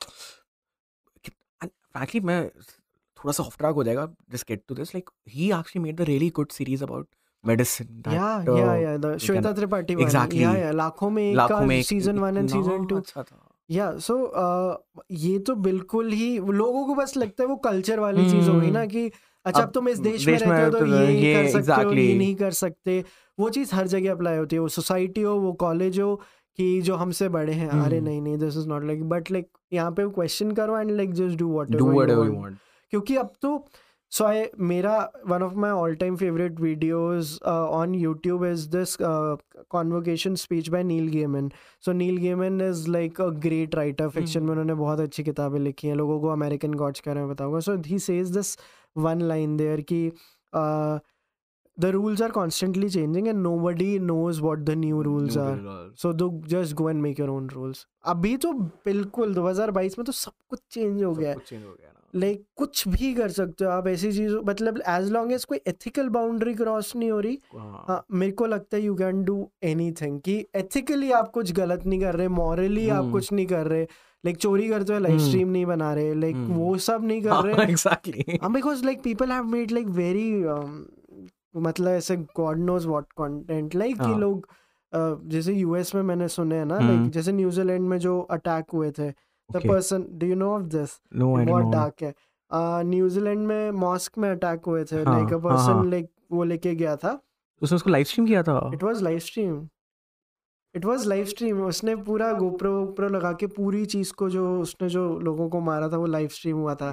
फ्रैंकली मैं थोड़ा सा ऑफ ट्रैक हो जाएगा, just get to this, like he actually made the really good series about medicine, yeah yeah yeah the Shweta Tripathi वाली, exactly, yeah yeah लाखों में एक लाखों में का season one and season two, अच्छा था। या सो ये तो बिल्कुल ही लोगों को बस लगता है वो कल्चर वाली चीज हो गई ना कि अच्छा अब तुम इस देश में रहते हो तो ये, ये कर सकते हो, ये नहीं कर सकते। वो चीज हर जगह अप्लाई होती है, वो सोसाइटी हो, वो कॉलेज हो, कि जो हमसे बड़े हैं, अरे नहीं नहीं this is not like, but like यहाँ पे क्वेश्चन करो and like just do whatever you want. क्योंकि अब तो So I, मेरा one of my all-time favorite videos uh, on YouTube is this uh, convocation speech by Neil Gaiman. So Neil Gaiman is like a great writer. Fiction में उन्होंने बहुत अच्छी किताबें लिखी हैं, लोगों को American Gods के बारे में बताऊंगा. So he says this one line there कि uh, the rules are constantly changing and nobody knows what the new rules are. So do just go and make your own rules. अभी तो बिल्कुल दो हज़ार बाईस में तो सब कुछ चेंज हो गया है, लाइक like, कुछ भी कर सकते हो आप ऐसी चीज, मतलब एज लॉन्ग एज कोई एथिकल बाउंड्री क्रॉस नहीं हो रही, हाँ मेरे को लगता है यू कैन डू एनीथिंग। कि एथिकली आप कुछ गलत नहीं कर रहे, मॉरली आप कुछ नहीं कर रहे, लाइक like, चोरी करते हुए लाइव स्ट्रीम नहीं बना रहे, लाइक like, वो सब नहीं कर रहे exactly, because like people have made like very मतलब ऐसे god knows what content, like कि लोग uh, जैसे यूएस में मैंने सुने हैं ना, लाइक जैसे न्यूजीलैंड में जो अटैक हुए थे, the okay. person, do you know of this? No, I don't know. Dark है, न्यूजीलैंड में मॉस्क में अटैक हुए थे, लाइक अ पर्सन लाइक वो लेके गया था, उसने उसको लाइव स्ट्रीम किया था। It was live stream, it was live stream उसने पूरा गोप्रो गोप्रो लगा के पूरी चीज को, जो उसने जो लोगों को मारा था वो लाइव स्ट्रीम हुआ था।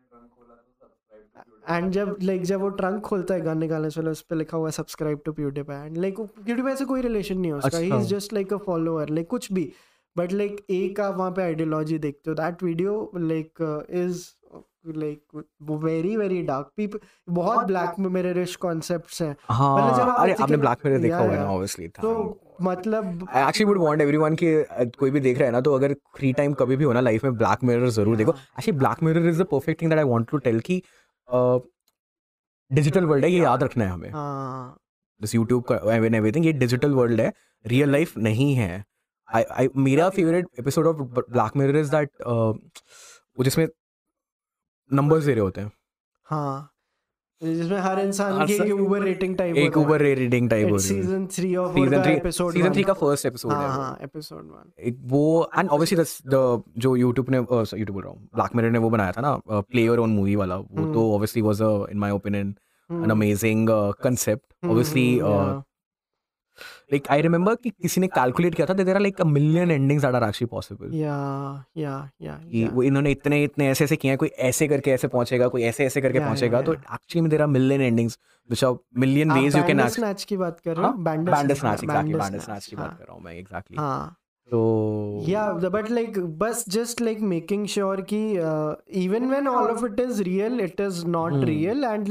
एंड जब लाइक जब वो ट्रंक खोलता है गन निकालने से, उस पे लिखा हुआ है subscribe to PewDiePie, and like PewDiePie से कोई रिलेशन नहीं है उसका, he is just like a follower, like कुछ भी, बट लाइक एक आप वहाँ पे आइडियोलॉजी देखते हो, that video like is like very very dark, people बहुत ब्लैक मिररिश कॉन्सेप्ट्स हैं। हाँ, जब अरे आपने ब्लैक मिरर देखा होगा ना ऑब्वियसली, तो मतलब I actually would want everyone कि कोई भी देख रहा है ना, तो अगर फ्री टाइम कभी भी हो ना लाइफ में, ब्लैक मिरर जरूर देखो। Actually Black Mirror is the perfect thing that I want to tell कि डिजिटल वर्ल्ड है, ये याद रखना है हमें। हाँ, दिस यूट्यूब का एंड एवरीथिंग, ये डिजिटल वर्ल्ड है, रियल लाइफ नहीं है। I, I, मेरा favourite episode of Black Mirror is that वो जिसमें नंबर्स दे रहे होते हैं, हाँ, जिसमें हर इंसान की एक ऊबर रेटिंग टाइप एक ऊबर रेटिंग टाइप हो रही है। Season three of season three episode season three का फर्स्ट एपिसोड है, हाँ एपिसोड वन एक वो। एंड ऑब्वियसली द जो यूट्यूब ने यूट्यूब बोल रहा हूँ ब्लैक मिरर ने वो बनाया था ना, प्ले योर ओन मूवी वाला, वो तो obviously was in my opinion an amazing concept. Obviously like I remember कि किसी ने कैलकुलेट किया था, there are like a million endings that are actually possible. yeah yeah yeah कि वो इन्होंने इतने इतने ऐसे ऐसे किए हैं, कोई ऐसे करके ऐसे पहुंचेगा, कोई ऐसे ऐसे करके पहुंचेगा, तो actually there are million endings which are million ways you can act. Bandersnatch की बात कर रहे हो? Bandersnatch, exactly, Bandersnatch की बात कर रहा हूँ मैं, exactly. हाँ, तो yeah, but like बस just like making sure कि uh, even when all of it is real, it is not real, and like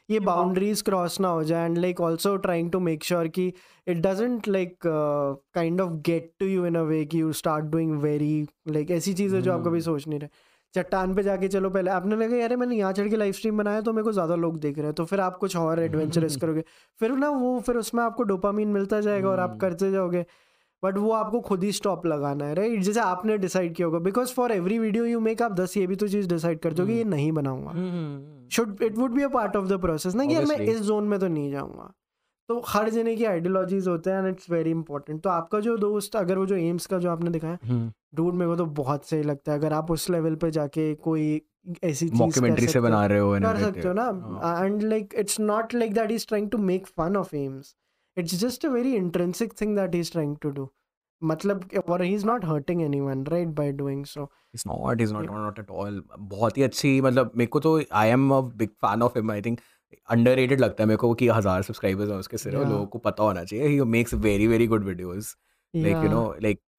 ये बाउंड्रीज क्रॉस ना हो जाए, and like also trying to make sure कि it doesn't like kind of get to you in a way कि you start doing very like ऐसी चीज़ें जो आप कभी सोच नहीं रहे। चट्टान पे जाके चलो पहले आपने लगा यार मैंने यहाँ चढ़ के लाइव स्ट्रीम बनाया तो मेरे को ज़्यादा लोग देख रहे हैं, तो फिर आप कुछ और एडवेंचरस करोगे, फिर ना वो फिर उसमें आपको डोपामीन मिलता जाएगा और आप करते जाओगे, बट वो आपको खुद ही स्टॉप लगाना है, राइट? जैसे आपने डिसाइड किया होगा, because for every video you make आप दस ये भी तो चीज़ डिसाइड करते हो कि ये नहीं बनाऊंगा, should it would be a part of the process ना कि यार मैं इस जोन में तो नहीं जाऊंगा। तो हर जने की आइडियोलॉजीज होते हैं एंड इट्स वेरी इंपॉर्टेंट। तो आपका जो दोस्त अगर वो जो एम्स का जो आपने दिखाया डूड मेरे को तो बहुत सही लगता है, अगर आप उस लेवल पे जाके कोई ऐसी चीज मॉक्यूमेंट्री से बना रहे हो कर सकते हो ना, and like it's not like that he is trying to make fun of AIIMS, it's just a very intrinsic thing that he is trying to do, मतलब और he is not hurting anyone right by doing so. It's not is not not at all. बहुत ही अच्छी, मतलब मेरे को तो I am a big fan of him. I think underrated लगता है मेरे को कि हजार सब्सक्राइबर्स हैं उसके सिर्फ, लोगों को पता होना चाहिए he makes very very good videos, like you know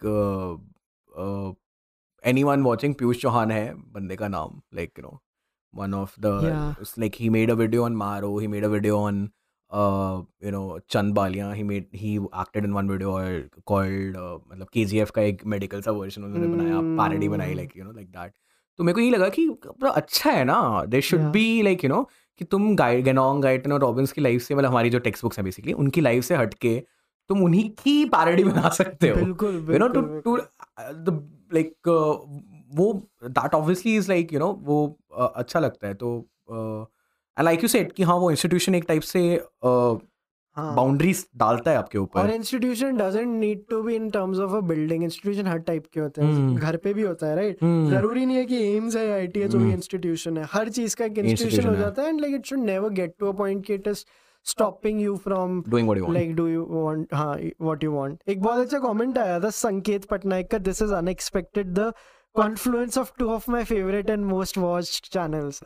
like anyone watching, Piyush Chauhan है बंदे का नाम, like you know one of the yeah. like he made a video on Maro, he made a video on uh you know Chand Balia, he made he acted in one video called uh, मतलब K G F का एक medical सा version उन्होंने बनाया, parody बनाई, like you know like that। तो मेरे को ये लगा कि अच्छा है ना, there should be like you know कि तुम गेनोंग गाइटन और रॉबिन्स की लाइफ से, मतलब हमारी जो टेक्स्ट बुक्स हैं बेसिकली उनकी लाइफ से हटके तुम उन्हीं की पैरोडी बना सकते हो, बिल्कुल you know to to the like uh, वो that obviously is like you know वो uh, अच्छा लगता है। तो and like you said कि हाँ वो इंस्टीट्यूशन एक टाइप से बाउंड्रीज uh, डालता है आपके ऊपर, और institution doesn't need to be in terms of a building, institution हर टाइप के होते हैं, घर पे भी होता है राइट, जरूरी नहीं है कि एम्स है या आई टी है जो भी इंस्टीट्यूशन है, हर चीज का एक इंस्टीट्यूशन हो जाता है, and like it should never get to a point कि it is stopping you from doing what you want, like do you want हाँ what you want। एक बहुत अच्छा कमेंट आया था संकेत पटनायक का, this is unexpected, the confluence of two of my favorite and most watched channels।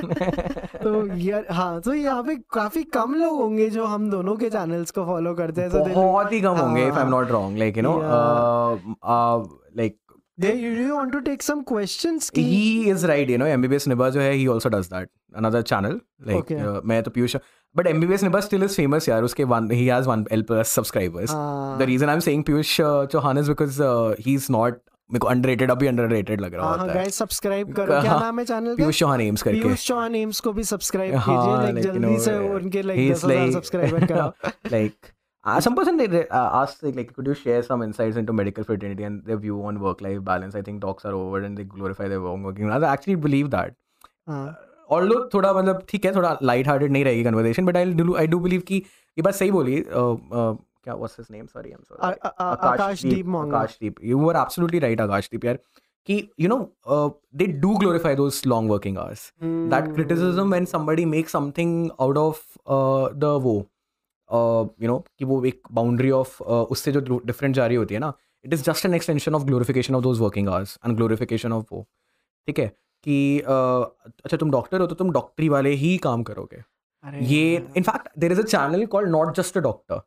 तो यार हाँ, तो यहाँ पे काफी कम लोग होंगे जो हम दोनों के चैनल्स को फॉलो करते हैं, बहुत ही कम होंगे if I'm not wrong, like you know uh, uh, like They, do you want to take some questions? He is right, you know, M B B S Nibba जो है, he also does that, another channel, like okay. uh, मैं तो Piyush, but M B B S Nibba still is famous यार, उसके one, he has one L plus subscribers। ah. The reason I'm saying Piyush uh, Chauhan is because uh, he's not, मेरे को underrated, अभी underrated लग रहा होता है। guys subscribe करो, क्या नाम है चैनल का? पीयूष चौहान एम्स करके, पीयूष चौहान एम्स को भी सब्सक्राइब कीजिए, like जल्दी से उनके like दस हज़ार सब्सक्राइबर कराओ। like Uh, some person they uh, asked like, like could you share some insights into medical fraternity and their view on work life balance? I think docs are over and they glorify their own working. I actually believe that uh, although थोड़ा मतलब ठीक है, थोड़ा light hearted नहीं रहेगी conversation, but I do I do believe कि ये बात सही बोली, uh, uh, क्या what's his name, sorry I'm sorry, uh, uh, Akashdeep Monga, Akashdeep, you were absolutely right Akashdeep यार, कि you know uh, they do glorify those long working hours, hmm. that criticism when somebody makes something out of uh, the वो you know कि वो एक boundary of उससे जो different जा रही होती है ना, it is just an extension of glorification of those working hours and glorification of वो, ठीक है कि uh, अच्छा तुम डॉक्टर हो तो तुम डॉक्टरी वाले ही काम करोगे। ये in fact there is a channel called not just a doctor,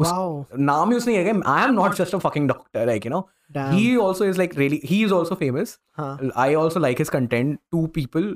नाम ही उसने ये I am not just a fucking doctor, like you know he also is like really he is also famous, I also like his content, two people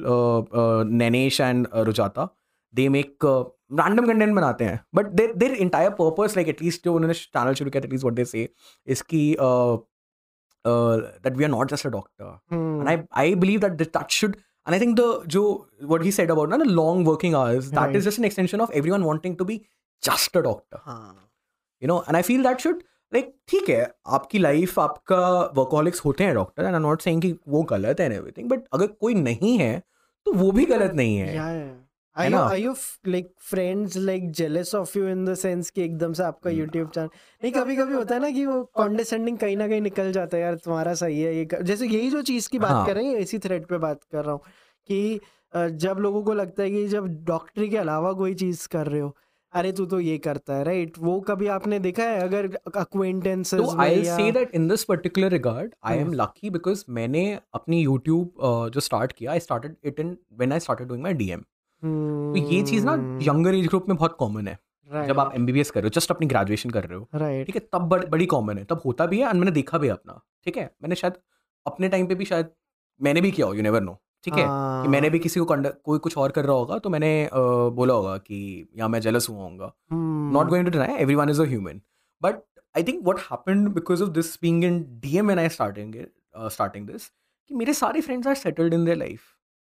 Nainesh and Rujata, they make uh, random content बनाते हैं, but their their entire purpose, like at least जो उन्होंने channel शुरू किया, at least what they say is कि uh, uh, that we are not just a doctor, hmm. and I I believe that that should, and I think the जो what he said about ना the long working hours, that right. is just an extension of everyone wanting to be just a doctor, हाँ. you know, and I feel that should like ठीक है आपकी life आपका workaholics होते हैं doctor, and I'm not saying कि वो गलत है and everything, but अगर कोई नहीं है तो वो भी गलत नहीं है। yeah, yeah. Are you, are you like friends like jealous of you in the sense कि एकदम से आपका YouTube चैनल नहीं, कभी कभी होता है ना कि वो condescending कहीं ना कहीं निकल जाता है यार तुम्हारा सही है ये, जैसे यही जो चीज़ की बात हाँ. कर रहे हैं, इसी थ्रेड पे बात कर रहा हूँ कि जब लोगों को लगता है कि जब डॉक्टरी के अलावा कोई चीज़ कर रहे हो, अरे तू तो ये करता है राइट, वो कभी आपने देखा है अगर acquaintances तो I'll say that in this particular regard I am lucky because मैंने अपनी YouTube जो स्टार्ट किया, I started it in when I started doing my D M। तो ये चीज ना यंगर एज ग्रुप में बहुत कॉमन है, right. जब आप एमबीबीएस कर रहे हो, जस्ट अपनी ग्रेजुएशन कर रहे हो, right. ठीक है, तब बड़, बड़ी कॉमन है, तब होता भी है, और मैंने देखा भी है अपना, ठीक है, मैंने शायद अपने टाइम पे भी शायद मैंने भी किया हो, यू नेवर नो, ठीक है, कि मैंने भी किसी को conduct- कोई कुछ और कर रहा होगा तो मैंने uh, बोला होगा कि या मैं jealous हुआ होऊंगा. Not going to deny, everyone is a human. But I think what happened because of this being in D M when I starting it, uh, starting this, कि मेरे सारे friends are settled in their life.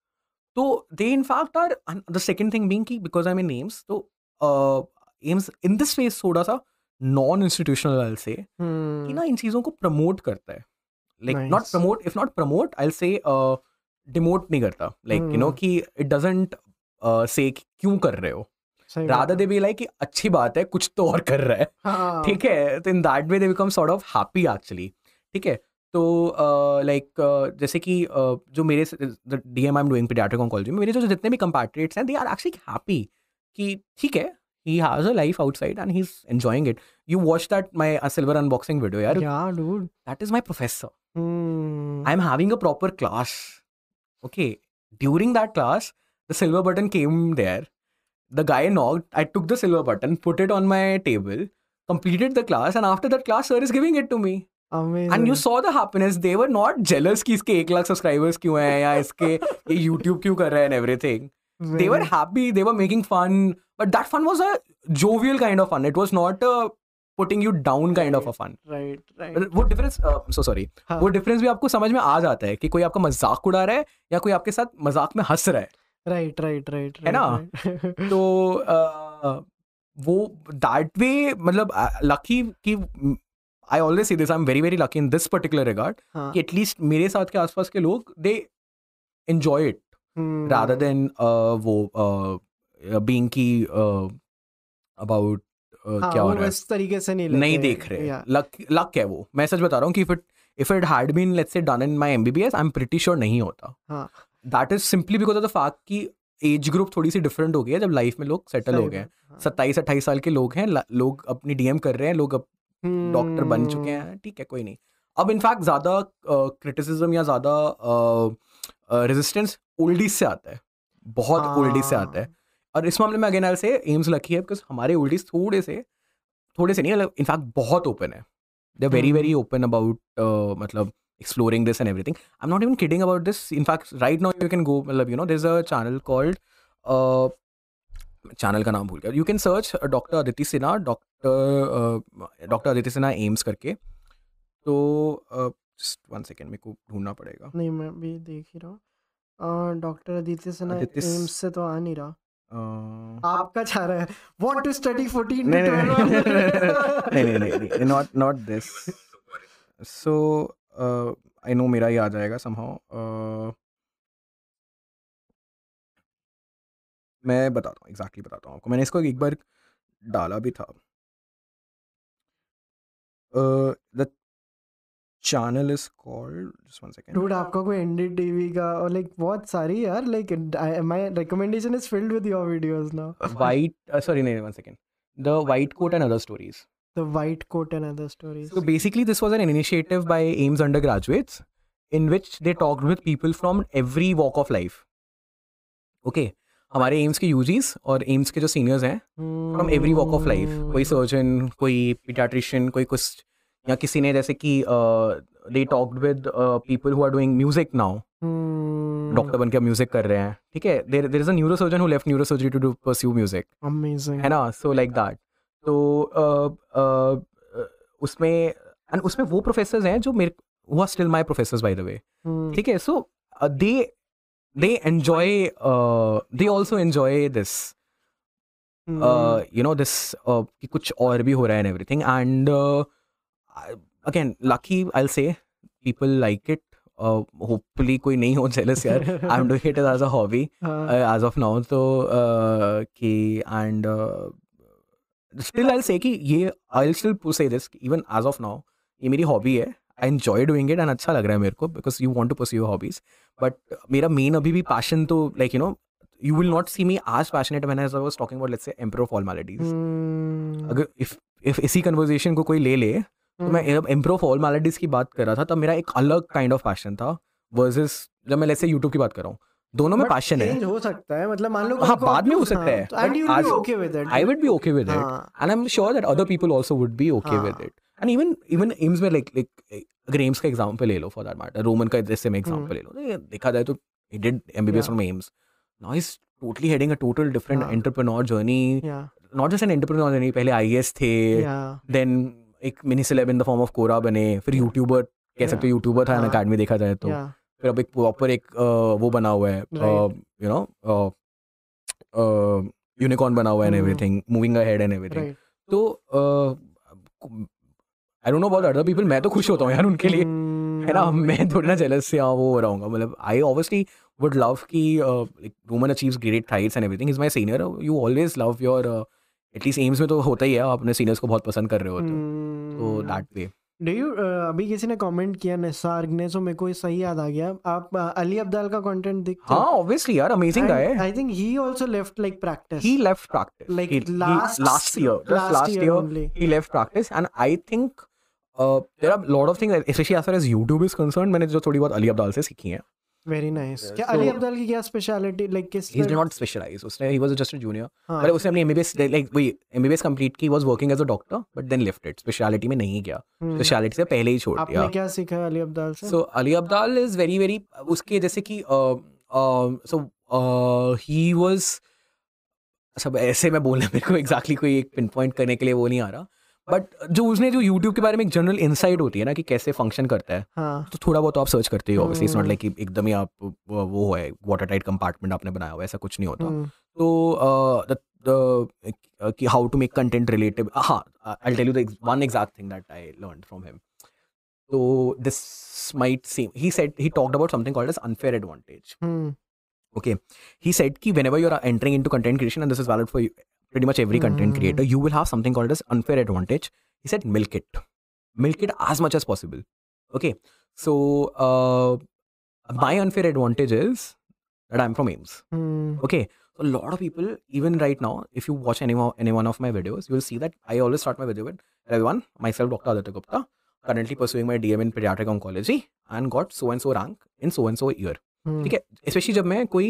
So they in fact are, and the second thing being कि because I'm in AIMS, तो uh, AIMS in this phase थोड़ा सा non-institutional I'll say, कि ना इन चीज़ों को promote करता है. Like Nice. not promote, if not promote, I'll say uh, demote नहीं करता. Like you know कि it doesn't uh, say कि क्यों कर रहे हो. सही बात Rather है। they be like कि अच्छी बात है, कुछ तो और कर रहा है. हाँ, ठीक है, तो in that way they become sort of happy actually. ठीक है, तो लाइक uh, like, uh, जैसे कि uh, जो मेरे the D M I am doing paediatric oncology में मेरे जो जितने भी कंपैट्रिएट्स हैं दे आर एक्चुअली हैप्पी कि ठीक है, he has a life outside and he's enjoying it. You watched that my uh, silver unboxing video, yaar. Yeah, dude. That is my professor. Hmm. I'm having a proper class. Okay, during that class, the silver button came there. The guy knocked. I took the silver button, put it on my table, completed the class, and after that class, sir is giving it to me. Amazing. And you saw the happiness. They were not jealous कि इसके एक lakh subscribers क्यों हैं या इसके ये YouTube क्यों कर रहा है and everything. Very- They were happy. They were making fun, but that fun was a jovial kind of fun. It was not a putting you down kind of a fun. Right, right. वो difference so sorry हाँ. वो difference भी आपको समझ में आ जाता है कि कोई आपका मजाक उड़ा रहा है या कोई आपके साथ मजाक में हंस रहा है. Right, right, right, है ना? right. तो uh, वो दैट वे मतलब लकी कि I always see this I am very very lucky in this particular regard हाँ. कि एटलीस्ट मेरे साथ के आसपास के लोग they enjoy it Hmm. rather than uh, वो uh, being की uh, about uh, हाँ, क्या हो वो रहा है इस तरीके से नहीं लेते नहीं हैं। देख रहे. Yeah. लक लक है वो. मैं सच बता रहा हूँ कि if it if it had been let's say done in my M B B S I'm pretty sure नहीं होता. हाँ. That is simply because of the fact कि एज ग्रुप थोड़ी सी डिफरेंट हो गई है जब लाइफ में लोग सेटल सही हो गए हैं. बात, हाँ. सत्ताईस अट्ठाईस साल के लोग हैं, ला- लोग अपनी डीएम कर रहे हैं, लोग अब Hmm. डॉक्टर बन चुके हैं. ठीक है, कोई नहीं. अब इनफैक्ट ज़्यादा क्रिटिसिज्म या ज़्यादा रेजिस्टेंस ओल्डीज से आता है, बहुत हाँ. ओल्डीज से आता है. और इस मामले में again I say AIIMS lucky है बिकॉज हमारे ओल्डीज थोड़े से थोड़े से नहीं इनफैक्ट बहुत ओपन है. They are very very open about मतलब exploring this and everything. I'm not even kidding about this. In fact, right now you can go, मतलब you know, there's a channel called uh, channel का नाम भूल गया. You can search uh, Doctor Aditi Sinha, Doctor uh, Doctor Aditi Sinha AIMS करके. तो uh, just one second मेरे को ढूंढना पड़ेगा. नहीं, मैं भी देख ही रहा हूँ. डॉक्टर आदित्य सिन्हा आदित्य स- एम्स से तो आ नहीं रहा. Uh, आपका चाह रहा है want to study fourteen नहीं to नहीं twelve. नहीं नहीं नहीं नहीं not not this. So uh, I know मेरा ही आ जाएगा somehow. Uh, मैं बताता हूँ एग्जैक्टली exactly बताता हूँ आपको. मैंने इसको एक बार डाला भी था. The channel is called just one second. Dude, आपका कोई एनडी टीवी का और लाइक बहुत सारी यार, like my recommendation is filled with your videos now. White sorry नहीं one second. The white coat and other stories. The white coat and other stories. So basically, this was an initiative by AIMS undergraduates in which they talked with people from every walk of life. Okay, हमारे AIMS के UGs और AIMS के जो seniors हैं from every walk of life. कोई surgeon, कोई paediatrician, कोई कुछ, या किसी ने जैसे कि they talked with people who are doing music now. Doctor बन के म्यूजिक कर रहे हैं. ठीक है, there there is a neurosurgeon who left neurosurgery to do pursue music. Amazing है ना? So like that. तो uh, uh, uh, उसमें एंड उसमें वो प्रोफेसर्स हैं जो मेरे who are still my professors by the way. ठीक है, so they they enjoy they also enjoy this you know this कि कुछ और भी हो रहा है and everything. And again lucky I will say people like it. Hopefully कोई नहीं हो जेलस यार. I am doing it as a hobby as of now. तो uh, कि and still I will say कि ये I will still say this even as of now ये मेरी हॉबी है. I enjoy doing it and अच्छा लग रहा है मेरे को because you want to pursue hobbies. But मेरा मेन अभी भी पैशन तो like you know you will not see me as passionate when I was talking about let's say emperor of all maladies. अगर if if इसी conversation को कोई ले ले तो मैं emperor of all maladies की बात कर रहा था तब मेरा एक अलग kind of passion था versus जब मैं let's say YouTube की बात कर रहा हूँ. दोनों में passion है. हो सकता है, मतलब मान लो हाँ, बाद में हो सकता है. and you will be okay with it. I would be okay with it. हाँ. And I'm sure that other people also would be okay with it. And even even AIMS में like like अगर AIMS का example ले लो for that matter, Roman का जैसे मैं example ले लो, तो ये देखा जाए तो he did M B B S Yeah. from AIIMS. Now he's totally heading a total different हाँ. entrepreneur journey. Yeah. Not just an entrepreneur journey, पहले I A S थे, Yeah. then एक mini celeb in the form of Quora बने, फिर Yeah. YouTuber कह सकते हो, YouTuber था हाँ. अनअकैडमी देखा जाए तो, Yeah. फिर अब एक प्रॉपर एक uh, वो बना हुआ है, Right. यू नो यूनिकॉर्न बना हुआ है and Hmm. everything, moving ahead and everything. Right. तो I don't know about other people, मैं तो खुश होता हूँ यार उनके लिए, Hmm, है ना. yeah. मैं थोड़ी ना जेलस से हाँ वो हो रहा हूँ. मतलब आई ऑब्वियसली वुड लव कि Roman achieves great heights and everything. Is my senior. You always love your, at least AIIMS में तो होता ही है, आप अपने सीनियर्स को बहुत पसंद कर रहे होते हो, तो Hmm. That way. Do you, uh, अभी किसी ने कमेंट किया निसार ने, सो मेरे को ये सही याद आ गया. आप uh, अली अब्दाल का कंटेंट देखते हाँ हो? ऑब्वियसली यार, amazing guy. I think he also left like practice. He left practice. Like he, last- he, last year, just last last, year year, only. he left practice, and I think uh, there are a lot of things, especially as far as YouTube is concerned. मैंने जो थोड़ी बहुत अली अब्दाल से सीखी हैं. Very nice. क्या So- Ali Abdaal की क्या स्पेशलिटी, लाइक किस He's not specialized. उसने he was just a junior. हाँ. मतलब उसने अपनी M B B S like वही M B B S complete की, was working as a doctor, but then left it. Speciality में नहीं गया. Hmm. Speciality से पहले ही छोड़ आपने दिया. क्या सीखा है अली अब्दाल से? So Ali Abdal is very very उसके जैसे कि uh, uh, so uh, he was, सब ऐसे मैं बोलना मेरे को exactly कोई एक पिन पॉइंट करने के लिए वो नहीं आ रहा, बट जो उसने जो YouTube के बारे में एक जनरल इंसाइट होती है ना कि कैसे फंक्शन करता है, हाँ. तो थोड़ा बहुत आप सर्च करते हो. Obviously it's not Hmm. Like कि एकदम ही आप वो वो है वाटर टाइट कंपार्टमेंट आपने बनाया हुआ है, ऐसा कुछ नहीं होता. Hmm. तो द द कि how to make content relatable, हाँ I will tell you the one exact thing that I learned from him. So this might seem, he said, he talked about something called as unfair advantage. Hmm. Okay. He said ki whenever you are entering into content creation, and this is valid for you, pretty much every content Hmm. creator, you will have something called as unfair advantage. He said milk it. Milk it as much as possible. Okay. So uh, my unfair advantage is that I'm from AIIMS. Hmm. Okay. So a lot of people, even right now, if you watch any, one- any one of my videos, you will see that I always start my video with, everyone, myself, Doctor Aditya Gupta, currently pursuing my D M in pediatric oncology and got so and so rank in so and so year. Hmm. ठीक है. Specially जब मैं कोई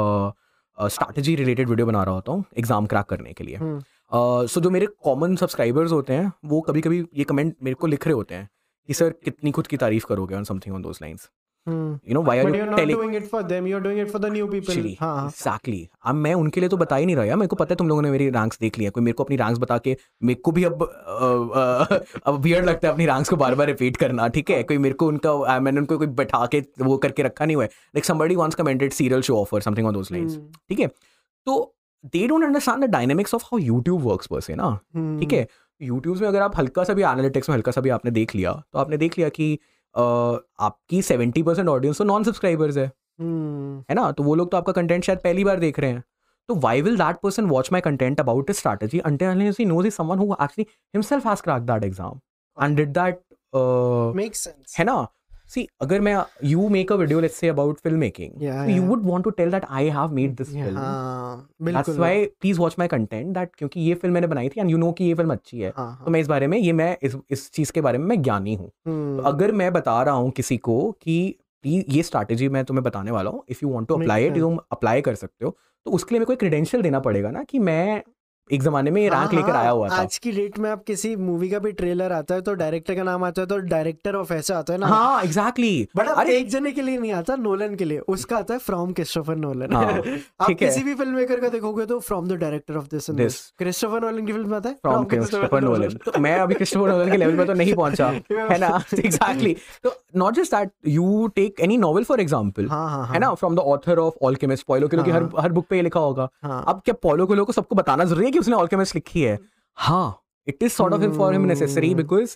strategy related video बना रहा होता हूँ exam crack करने के लिए. Hmm. सो जो मेरे कॉमन सब्सक्राइबर्स होते हैं वो कभी कभी ये कमेंट मेरे को लिख रहे होते हैं कि सर कितनी खुद की तारीफ करोगे on something on those lines. Hmm. You know why are But you you're not telling doing it for them, you're doing it for the new people. Actually, हाँ. exactly. अब मैं उनके लिए तो बता ही नहीं रहा यार. मेरे को पता है तुम लोगों ने मेरी रैंक्स देख लिया. कोई मेरे को अपनी रैंक्स बता के, मेरे को भी अब अ, अ, अब वियर्ड लगता है अपनी रैंक्स को बार बार रिपीट करना. ठीक है. कोई मेरे को उनका अ, मैंने उनको कोई बैठा के वो करके रखा नहीं हुआ है. Like somebody once commented serial show of और something on those lines. Hmm. ठीक है. तो they don't understand the dynamics of how YouTube works per se ना. Hmm. ठीक है. यूट्यूब में अगर आप हल्का सा भी एनालिटिक्स में हल्का सा भी आपने देख लिया तो आपने देख लिया कि uh, आपकी सेवेंटी परसेंट ऑडियंस तो नॉन सब्सक्राइबर्स है. Hmm. है ना. तो वो लोग तो आपका कंटेंट शायद पहली बार देख रहे हैं. तो why will that person watch my content about his strategy until unless he knows he's someone who actually himself has cracked that exam and did that uh, Makes sense. है ना. See, अगर मैं you make a video let's say about filmmaking, Yeah, so you yeah. would want to tell that I have made this Yeah, film. हाँ. That's बिल्कुल. why please watch my content that क्योंकि ये film मैंने बनाई थी and you know कि ये film अच्छी है. हाँ, तो मैं इस बारे में ये मैं इस इस चीज़ के बारे में मैं ज्ञानी हूँ. Hmm. तो अगर मैं बता रहा हूँ किसी को कि प्लीज ये स्ट्रैटेजी मैं तुम्हें बताने वाला हूँ, if you want to Makes apply it sense. तुम अप्लाई कर सकते हो, तो उसके लिए मेरे को एक क्रेडेंशियल देना पड़ेगा ना कि मैं एक ज़माने में हाँ, रैंक लेकर हाँ. आया हुआ था. आज की डेट में आप किसी मूवी का भी ट्रेलर आता है तो डायरेक्टर का नाम आता है तो डायरेक्टर ऑफ ऐसा आता है ना. हाँ एग्जैक्टली. बट अब अरे एक जने के लिए नहीं आता, नोलन के लिए उसका आता है फ्रॉम क्रिस्टोफर नोलन. हाँ, आप ठीक है. किसी भी फिल्म मेकर का देखोगे तो from the director of this and This. This. Christopher Nolan की फिल्म में आता है फ्रॉम क्रिस्टोफर नोलन. तो मैं अभी क्रिस्टोफर नोलन के लेवल पे तो नहीं पहुंचा, है ना. एग्जैक्टली. तो not just that, you take any novel for example, हाँ हाँ है ना, from the author of Alchemist. Paulo Coelho की हर हर बुक पे ये लिखा होगा. हाँ. अब क्या पॉलो कोएल्हो को सबको बताना जरूरी है कि उसने ऑलकेमिस्ट लिखी है? हाँ, it is sort of for him necessary because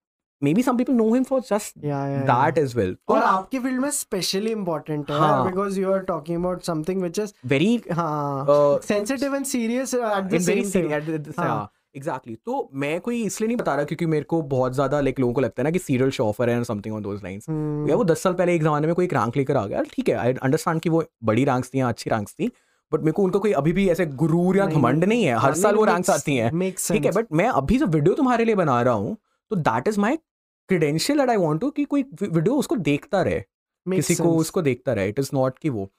may be some people know him for just Yeah, yeah, that as well. और आपकी फील्ड में स्पेशली इम्पोर्टेंट है हाँ. Because you are talking about something which is very हाँ sensitive and serious at the in very same time. Serious. हाँ. Exactly. तो मैं कोई इसलिए नहीं बता रहा क्योंकि मेरे को बहुत ज्यादा लाइक लोगों को लगता है ना कि सीरियल शो ऑफर है समथिंग ऑन दोस लाइंस. या वो दस साल पहले एक जमाने में कोई एक रैंक लेकर आ गया, ठीक है, आई अंडरस्टैंड कि वो बड़ी रैंक्स थी, अच्छी रैंक्स थी, बट मेरे को उनका कोई अभी भी ऐसे गुरूर या घमंड नहीं है. हर साल वो रैंक्स आती हैं, ठीक है, बट मैं अभी जो वीडियो तुम्हारे लिए बना रहा हूँ तो that is my credential that I want to कि कोई वीडियो उसको देखता रहे, किसी को उसको देखता रहे. इट इज नॉट कि वो.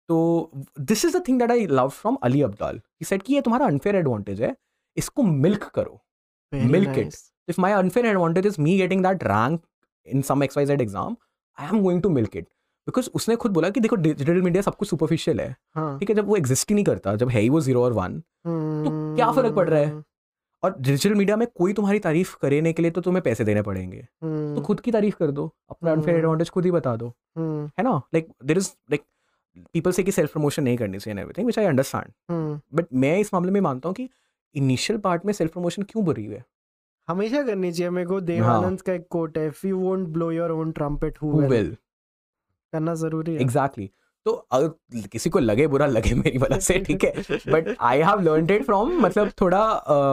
तो this is the thing that I love from Ali Abdaal. He said कि ये तुम्हारा अनफेयर एडवांटेज है, इसको मिल्क करो. Milk it. If my unfair advantage is me getting that rank in some X Y Z exam, I am going to milk it. Because उसने खुद बोला कि देखो डिजिटल मीडिया सब कुछ सुपरफिशियल है, हाँ ठीक है, जब वो एग्जिस्ट ही नहीं करता, जब है ही वो जीरो और वन, तो क्या फर्क पड़ रहा है? और डिजिटल मीडिया में कोई तुम्हारी तारीफ करने के लिए तो तुम्हें पैसे देने पड़ेंगे, तो खुद की तारीफ कर दो, अपना अनफेयर एडवांटेज खुद ही बता दो, है ना? Like there is like people say कि सेल्फ प्रमोशन नहीं करनी चाहिए, everything which I understand, but मैं इस मामले में मानता हूँ कि इनिशियल पार्ट में सेल्फ प्रमोशन क्यों बुरी है? हमेशा करनी चाहिए। मेरे को देवानंद का एक कोट है, if you won't blow your own trumpet who will, करना जरूरी है। Exactly exactly. तो अगर किसी को लगे बुरा लगे मेरी वजह से, ठीक है, but I have learned it from, मतलब थोड़ा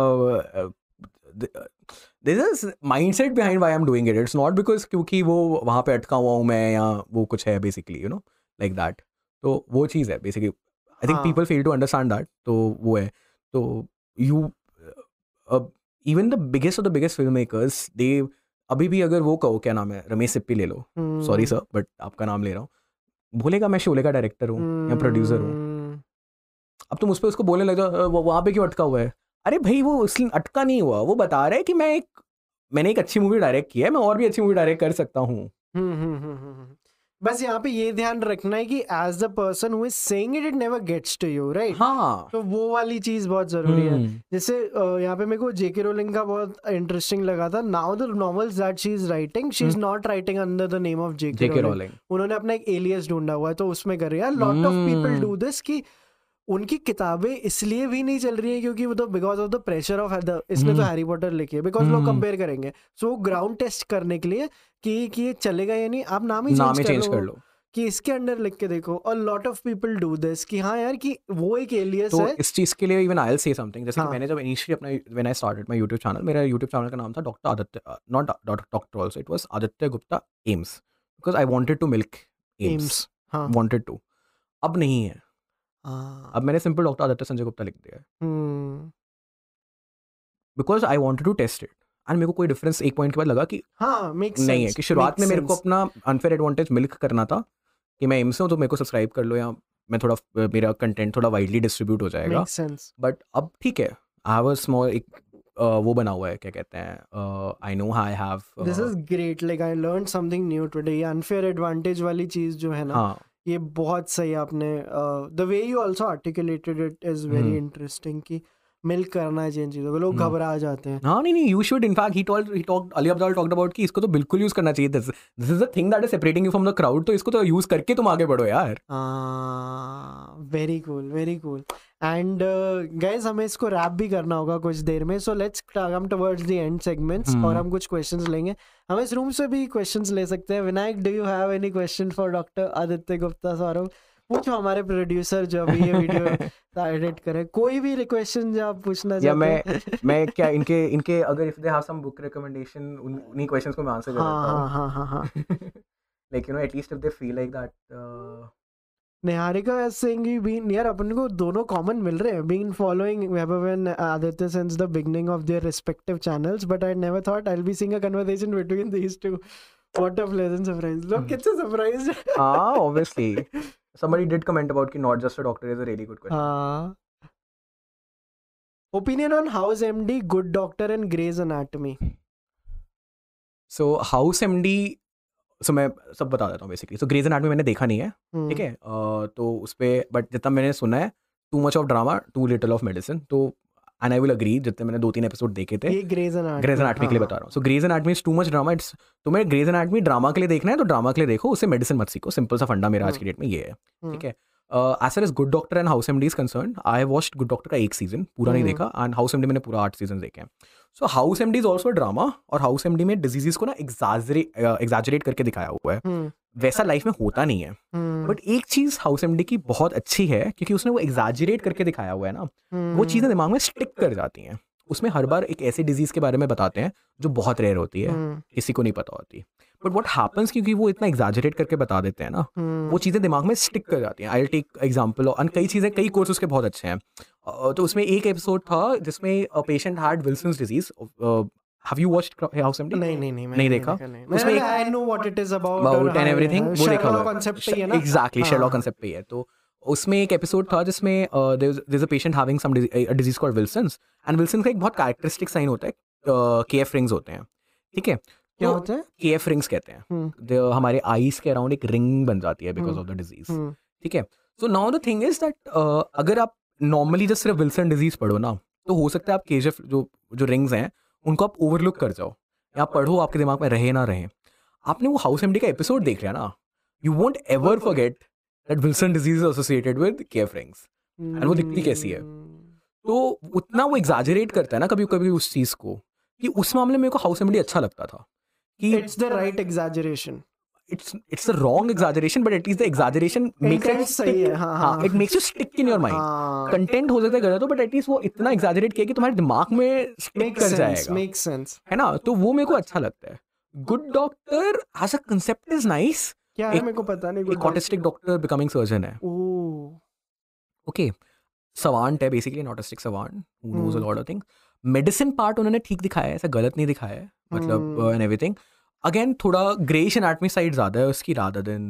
this is mindset behind why I am doing it, it's not because क्योंकि वो वहाँ पे अटका हुआ हूँ मैं या वो कुछ है basically, you know, like that. तो वो चीज़ है basically, I think people fail to understand that, तो वो है। तो you even the biggest of the biggest film makers, they अभी भी अगर वो कहो, क्या नाम है, रमेश सिप्पी ले लो, सॉरी सर बट आपका नाम ले रहा हूँ, बोलेगा मैं शोले का डायरेक्टर हूँ या प्रोड्यूसर हूँ। अब तुम उस पर उसको बोलने लग जाओ वहाँ पे क्यों अटका हुआ है, अरे भाई वो इसलिए अटका नहीं हुआ, वो बता रहा है कि मैं एक मैंने एक अच्छी मूवी डायरेक्ट की है, मैं और भी अच्छी मूवी डायरेक्ट कर सकता हूँ। बस यहाँ पे ये ध्यान रखना है कि as the person who is saying it, it never gets to you, right? हाँ, तो वो वाली चीज बहुत जरूरी है। जैसे यहाँ पे मेरे को जेके रोलिंग का बहुत इंटरेस्टिंग लगा था, now the novels that she is writing, she is not writing under the name of JK Rowling, उन्होंने अपना एक एलियस ढूंढा हुआ है, तो उसमें कर रही है। Lot of people do this कि उनकी किताबें इसलिए भी नहीं चल रही है क्योंकि वो तो because of the pressure of the, इसने तो हैरी पॉटर लिखी है, बिकॉज लोग कंपेयर करेंगे, सो ग्राउंड टेस्ट करने के लिए कि कि ये चलेगा या नहीं, आप नाम ही चेंज कर, कर लो कि इसके अंडर लिख के देखो। और lot of people do this कि हाँ यार कि वो एक एलियस तो है। इस चीज के लिए even I will say something, जैसे हाँ. कि मैंने जब इनिशियली अपना when I started my YouTube channel, मेरा यूट्यूब चैनल का नाम था doctor Aditya, not doctor also, it was Aditya Gupta AIIMS, because I wanted to milk AIIMS, wanted to. अब नहीं है, अब मैंने सिंपल डॉक्टर आदित्य संजय गुप्ता लिख दिया है, because I wanted to test it, and मेरे को कोई डिफरेंस एक पॉइंट के बाद लगा कि हाँ नहीं है, कि शुरुआत में मेरे को अपना अनफेयर एडवांटेज मिल्क करना था कि मैं एम्स हूँ तो मेरे को सब्सक्राइब कर लो, या मैं थोड़ा मेरा कंटेंट थोड़ा वाइडली डिस्ट्रीब्यूट हो जाएगा, बट अब ठीक है, आई हैव अ स्मॉल एक uh, वो बना हुआ है, क्या कहते हैं, I know I have, this is great, like I learn something new today. ये अनफेयर एडवांटेज वाली चीज जो है ना, हाँ, ये बहुत सही आपने, the way you also articulated it is very interesting कि मिल्क करना है जिन चीजों को, लोग घबरा जाते हैं। हाँ नहीं नहीं, you should, in fact he told he talked Ali Abdaal talked about कि इसको तो बिल्कुल यूज करना चाहिए, this this is the thing that is separating you from the crowd, तो इसको तो यूज करके तुम आगे बढ़ो यार। Very cool, very cool. And guys हमें इसको रैप भी करना होगा कुछ देर में, so let's come towards the end segments, और हम कुछ क्वेश्चंस लेंगे। हम इस रूम से भी क्वेश्चंस ले सकते हैं। Vinayak, do you have any question for doctor Aditya Gupta? Saurabh पूछो, हमारे प्रोड्यूसर जो अभी ये वीडियो एडिट करे, कोई भी क्वेश्चन जो आप पूछना चाहते हैं। मैं मैं क्या इनके इनके अगर if they have some book recommendation, उन्हीं क्वेश्चंस को मैं आंसर दे देता हूं। हां हां हां like you know, at least if they feel like that. Niharika is saying you been, यार अपन को दोनों कॉमन मिल रहे हैं, been following Vaibhav and Aditya since the beginning of their respective channels, but I never thought I will be seeing a conversation between these two. What a pleasant surprise. लोग कितने surprised. हां obviously somebody did comment about ki not just a doctor is a really good question. uh, opinion on House M D, Good Doctor and Grey's Anatomy. So House M D, so मैं सब बता देता हूँ basically. so Grey's Anatomy मैंने देखा नहीं है, ठीक है, uh, तो उस पर बट जितना मैंने सुना है, too much of drama, too little of medicine, तो एंड आई विल अग्री, जितने मैंने दो तीन एपिसोड देखे थे। ये ग्रेज एनाटमी, ग्रेज एनाटमी के लिए बता रहा हूँ। So Grey's Anatomy is too much drama, it's तुम्हें ग्रेज एनाटमी ड्रामा के लिए देखना है तो ड्रामा के लिए देखो, उससे मेडिसिन मत सीखो, सिंपल सा फंडा मेरा आज की डेट में ये है, ठीक है। As far as Good Doctor and House MD is concern, I have watched Good Doctor का एक सीजन, पूरा नहीं देखा, एंड हाउस एमडी मैंने पूरा आठ सीजन देखे हैं। So House MD is also drama, और हाउस एमडी में डिजीजेस को ना एग्जैजरेट करके दिखाया हुआ है, वैसा लाइफ में होता नहीं है। बट एक चीज हाउस एमडी की बहुत अच्छी है, क्योंकि उसने वो एग्जैजरेट करके दिखाया हुआ है ना, वो चीजें दिमाग में स्टिक कर जाती हैं। उसमें हर बार एक ऐसी डिजीज के बारे में बताते हैं जो बहुत रेयर होती है, किसी को नहीं पता होती, बट व्हाट हैपेंस, क्योंकि वो इतना एग्जैजरेट करके बता देते हैं ना, वो चीज़ें दिमाग में स्टिक कर जाती हैं। आई विल टेक एग्जांपल, और कई चीज़ें, कई कोर्स उसके बहुत अच्छे हैं। तो उसमें एक एपिसोड था जिसमें a patient had Wilson's disease. Have you watched House MD? नहीं नहीं नहीं नहीं देखा। उसमें I know what it is about about and everything, वो देखा हुआ है, कांसेप्ट ही है ना, एग्जैक्टली शेरलॉक कांसेप्ट पे है। तो उसमें एक एपिसोड था जिसमें there is a patient having some disease called Wilson's, and Wilson का एक बहुत कैरेक्टरिस्टिक साइन होता है, के एफ रिंग्स होते हैं, ठीक है। क्या होता है? केएफ रिंग्स कहते हैं. हम्म The- हमारे आईज के अराउंड एक रिंग बन जाती है because hmm of the disease. Hmm ठीक है. So now the thing is that अगर आप नॉर्मली जस्ट सिर्फ विल्सन डिजीज पढ़ो ना, तो हो सकता है आप केएफ जो जो रिंग्स हैं उनको आप ओवरलुक कर जाओ, या आप पढ़ो आपके दिमाग में रहे ना रहे. आपने वो हाउस एमडी का एपिसोड देख लिया ना, you won't ever forget that Wilson disease is associated with KF rings. And वो दिखती कैसी है. तो उतना वो एग्जैजरेट करता है ना कभी कभी उस चीज को, कि उस मामले में मेरे को हाउस एमडी अच्छा लगता था. कि it's the right exaggeration. it's it's the wrong exaggeration, but at least the exaggeration makes it Intent सही stick. है, हाँ, हाँ, हाँ. it makes you stick in your mind. हाँ. कंटेंट हो सकता है गलत हो, बट एटलीस्ट वो इतना एग्जैजरेट किया कि तुम्हारे दिमाग में स्टिक Makes कर sense, जाएगा, makes sense. है ना. तो वो मेरे को अच्छा लगता है. Good Doctor as a concept is nice. क्या है मेरे को पता नहीं. एक ऑटिस्टिक डॉक्टर बिकमिंग सर्जन है. ओह. ओके, सवांट है basically, an autistic savant who knows a lot of things. Medicine part उन्होंने ठीक दिखाया है, ऐसा गलत नहीं दिखाया है, मतलब एंड एवरीथिंग. अगेन थोड़ा ग्रेश एनाटमी साइड ज़्यादा है उसकी रादर देन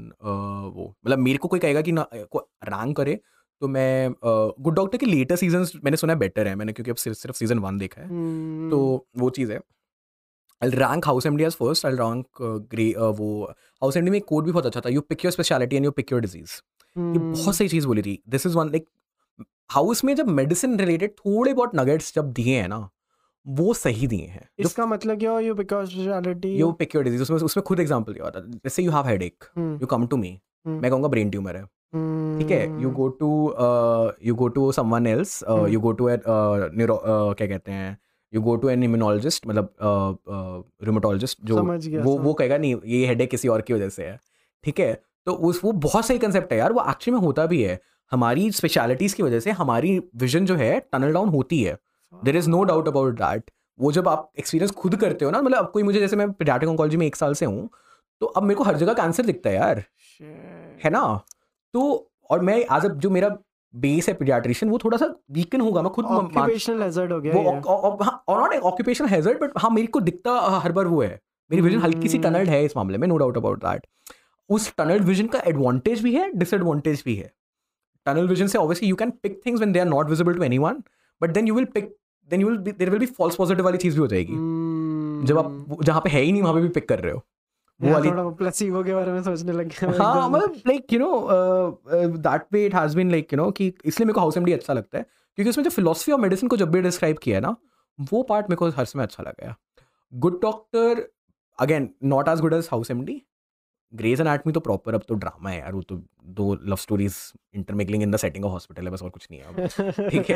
वो. मतलब मेरे को कोई कहेगा कि ना रैंक करे तो मैं गुड uh, डॉक्टर के लेटर सीजन्स मैंने सुना है बेटर है, मैंने क्योंकि अब सिर्फ सिर्फ सीजन वन देखा है. Hmm. तो वो चीज़ है. I rank House MD as first. I rank Grey वो हाउस एमडी में एक कोड भी बहुत अच्छा था, you pick your speciality and you pick your disease. ये बहुत सही चीज़ बोली थी. This is one like House में जब मेडिसिन रिलेटेड थोड़े बहुत नगेट्स जब दिए हैं ना, वो सही दिए हैं. इसका मतलब क्या हो, you pick your speciality, you pick your disease. उसमें उसमें खुद एग्जांपल दिया होता है. जैसे you have headache, you come to me, मैं कहूँगा ब्रेन ट्यूमर है. ठीक है. You go to you go to someone else, you go to neuro क्या कहते हैं, you go to an immunologist, मतलब रूमेटोलॉजिस्ट, जो वो वो कहेगा नहीं ये हेडेक किसी और की वजह से है. ठीक है. तो उस वो बहुत सही कंसेप्ट है यार. वो एक्चुअली में होता भी है. हमारी स्पेशलिटीज़ की वजह से हमारी विजन जो है टनल डाउन होती है. There is no doubt about that. वो जब आप एक्सपीरियंस खुद करते हो ना, मतलब अब कोई मुझे, जैसे मैं पीडियाट्रिक ऑन्कोलॉजी में एक साल से हूँ, तो अब मेरे को हर जगह कैंसर दिखता है यार, है ना. तो और मैं आज अब जो मेरा बेस है पीडियाट्रिशियन, वो थोड़ा सा वीकन होगा. मैं खुद ऑक्यूपेशनल हैजर्ड हो गया वो, और नॉट ऑक्यूपेशनल हैजर्ड, बट हाँ मेरे को दिखता हर बार वो है. मेरी विजन हल्की सी टनल्ड है इस मामले में, नो डाउट अबाउट दैट. उस टनल्ड विजन का एडवांटेज भी है, डिसएडवांटेज भी है. टनल विजन से obviously you can pick things when they are not visible to anyone, but then you will pick then you will be there will be false positive वाली चीज भी हो जाएगी. Hmm. जब आप जहाँ पे है ही नहीं वहाँ पे भी पिक कर रहे हो वो वाली. थोड़ा प्लेसिबो के बारे में सोचने लग गया. हाँ, मतलब like you know that way it has been like you know, कि इसलिए मेरे को हाउस एमडी अच्छा लगता है, क्योंकि उसमें जो फिलोसफी ऑफ मेडिसिन को जब भी डिस्क्राइब किया है ना, वो पार्ट मेरे को हर समय अच्छा लगा. Good Doctor again not as good as House MD. Grey's Anatomy तो प्रॉपर अब तो ड्रामा है यार. वो तो दो love stories intermingling in the setting of hospital है, बस और कुछ नहीं है अब. ठीक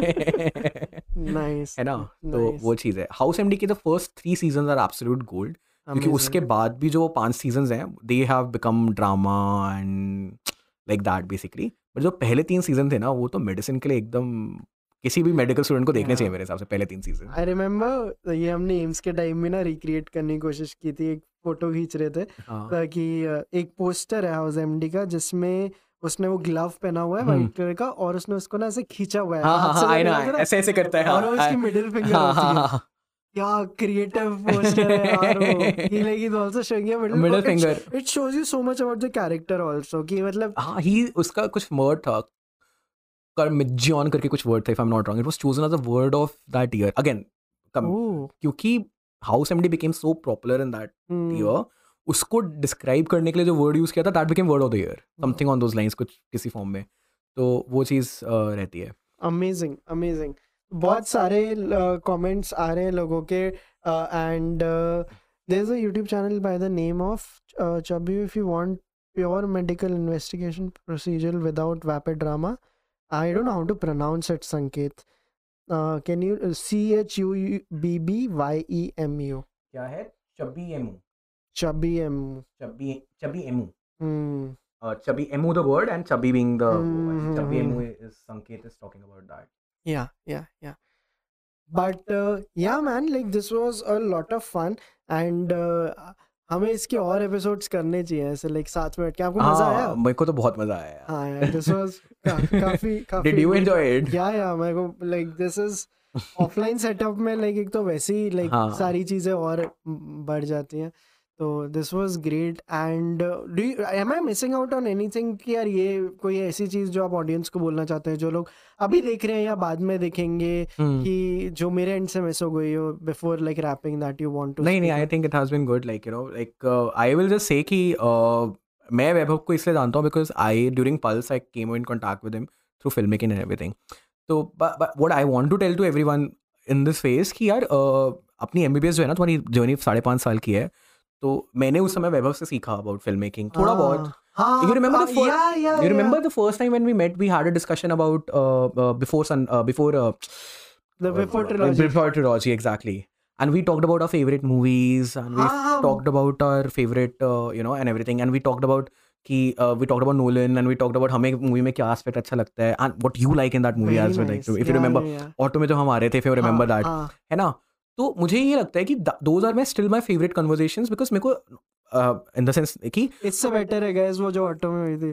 है. नाइस है ना. तो वो चीज़ है. हाउस एमडी के the first three season are absolute gold, क्योंकि उसके बाद भी जो पांच सीजन्स हैं they have become drama and like that basically. But जो पहले तीन सीजन थे ना, वो तो मेडिसिन के लिए एकदम किसी भी मेडिकल स्टूडेंट को देखने चाहिए मेरे हिसाब से पहले तीन सीजन. आई रिमेम्बर ये हमने एम्स के टाइम में ना रिक्रिएट करने की कोशिश की थी. एक फोटो खींच रहे थे कि एक पोस्टर है हाउस एमडी का जिसमें उसने वो ग्लव पहना हुआ है व्हाइट कलर का, और उसने उसको ना ऐसे खींचा हुआ है. हाँ, हाँ, हाँ, ना, ऐसे ऐसे करता है. और उसकी मिडिल फिंगर होती है. क्या क्रिएटिव पोस्टर है यार वो. He like is also showing your middle, middle finger. It, it shows you so much about the character also, कि मतलब हाँ, he उसका कुछ वर्ड था, कर्मिजियन करके कुछ वर्ड था, if I'm not wrong. It was chosen as a word of that year. Again, क्योंकि house MD became so popular in that year, उसको डिस्क्राइब करने के लिए जो वर्ड यूज किया था, that became word of the year, something on those lines, कुछ किसी फॉर्म में. तो वो चीज़ रहती है. Amazing amazing. बहुत सारे कमेंट्स आ रहे हैं लोगों के. And there is a YouTube channel by the name of Chubby. If you want pure medical investigation procedure without vapid drama, I don't know how to pronounce it. Sanket, can you C H U B B Y E M U. क्या है? Chubby emu. Chubby emu. Chubby Chubby emu. Hmm. Chubby emu the word and chubby being the mm-hmm. Chubby emu is Sanket is talking about that. Yeah, yeah, yeah. But uh, yeah, man, like this was a lot of fun and uh, हमें इसके और episodes करने चाहिए ऐसे like साथ में बैठ के. आपको मजा आया? मेरे को तो बहुत मजा आया. हाँ यार, this was काफी काफी. Did you enjoy it? Yeah, yeah, मेरे को like this is offline setup में लाइक एक तो वैसे ही लाइक सारी चीजें और बढ़ जाती हैं. तो this was great. And do you am I missing out on anything कि यार ये कोई ऐसी चीज़ जो आप ऑडियंस को बोलना चाहते हैं जो लोग अभी देख रहे हैं या बाद में देखेंगे हम्म. कि जो मेरे एंड से मिस हो गई हो before like wrapping that you want to? नहीं नहीं, I think it has been good. Like you know, like I will just say कि uh, मैं वैभव को इसलिए जानता हूँ because I during Pulse I came in contact with him through film making and everything. तो what I want to tell to everyone in this phase कि यार uh, अपनी एमबीबीएस जो है ना, तुम्हारी जर्नी साढ़े पाँच साल की है. तो मैंने उस समय वैभव से सीखा अबाउट फिल्म मेकिंग थोड़ा बहुत. You remember the first? Yeah, yeah, You remember yeah. the first time when we met? We had a discussion about uh, uh, before sun uh, before uh, The Before uh, trilogy. Before trilogy, exactly. And we talked about our favorite movies, and we हाँ, हाँ. talked about our favorite, uh, you know, and everything. And we talked about कि uh, we talked about Nolan, and we talked about हमें movie में क्या aspect अच्छा लगता है, and what you like in that movie Very as well. nice. Like, if you Yeah, remember, yeah, yeah. Auto में जो हम आ रहे थे, if you remember हाँ, that, हाँ. है ना? तो मुझे ये लगता है कि those are my still my favorite conversations because मेरे को uh, in the sense कि इससे बेटर है गाइस वो जो ऑटो में हुई थी.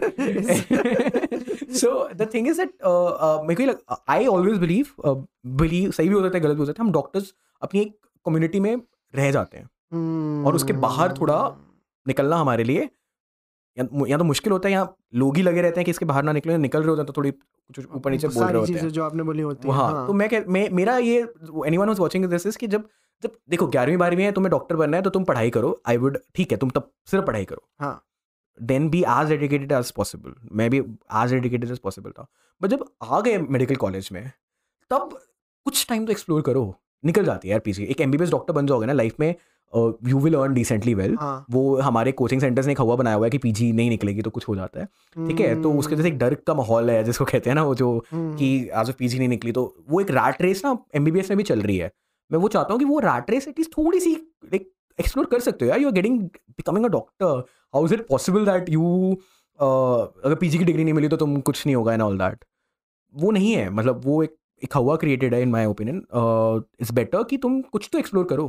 so the thing is that uh, uh, मेरे को ये लग, I always believe uh, believe सही भी हो सकता है गलत भी हो सकता है, हम डॉक्टर्स अपनी एक कम्युनिटी में रह जाते हैं Hmm. और उसके बाहर थोड़ा निकलना हमारे लिए या, या तो मुश्किल होता है, या लोग ही लगे रहते हैं कि इसके बाहर ना निकले, निकल रहे होते हैं तो थोड़ी कुछ ऊपर नीचे बोल रहे सारी होते चीजें हैं. जो आपने बोली होती है. हाँ, हाँ. तो मैं कह मैं मेरा ये anyone who's watching this is कि जब जब देखो ग्यारहवीं बारहवीं है, तुम्हें डॉक्टर बनना है तो तुम पढ़ाई करो. आई वुड ठीक है, तुम तब सिर्फ पढ़ाई करो. हाँ. Then be as dedicated as possible. मैं भी एज डेडिकेटेड एज पॉसिबल था. बट जब आ गए मेडिकल कॉलेज में तब कुछ टाइम तो एक्सप्लोर करो. निकल जाती है यार पीछे. एक एमबीबीएस डॉक्टर बन जाओगे ना लाइफ में, you will earn decently well. हाँ. वो हमारे कोचिंग सेंटर्स ने एक हवा बनाया हुआ है कि पीजी नहीं निकलेगी तो कुछ हो जाता है. ठीक है, तो उसके जैसे एक डर का माहौल है जिसको कहते हैं ना वो जो कि आज पीजी नहीं निकली, तो वो एक रैट रेस ना एमबीबीएस में भी चल रही है. मैं वो चाहता हूँ कि वो रैट रेस एटलीस्ट थोड़ी सी लाइक एक्सप्लोर कर सकते हो यार. You are getting becoming a doctor. How is it possible that you अगर पीजी की डिग्री नहीं मिली तो तुम कुछ नहीं होगा एंड ऑल दैट. वो नहीं है. मतलब वो एक एक हवा क्रिएटेड है in my opinion. It's better कि तुम कुछ तो एक्सप्लोर करो.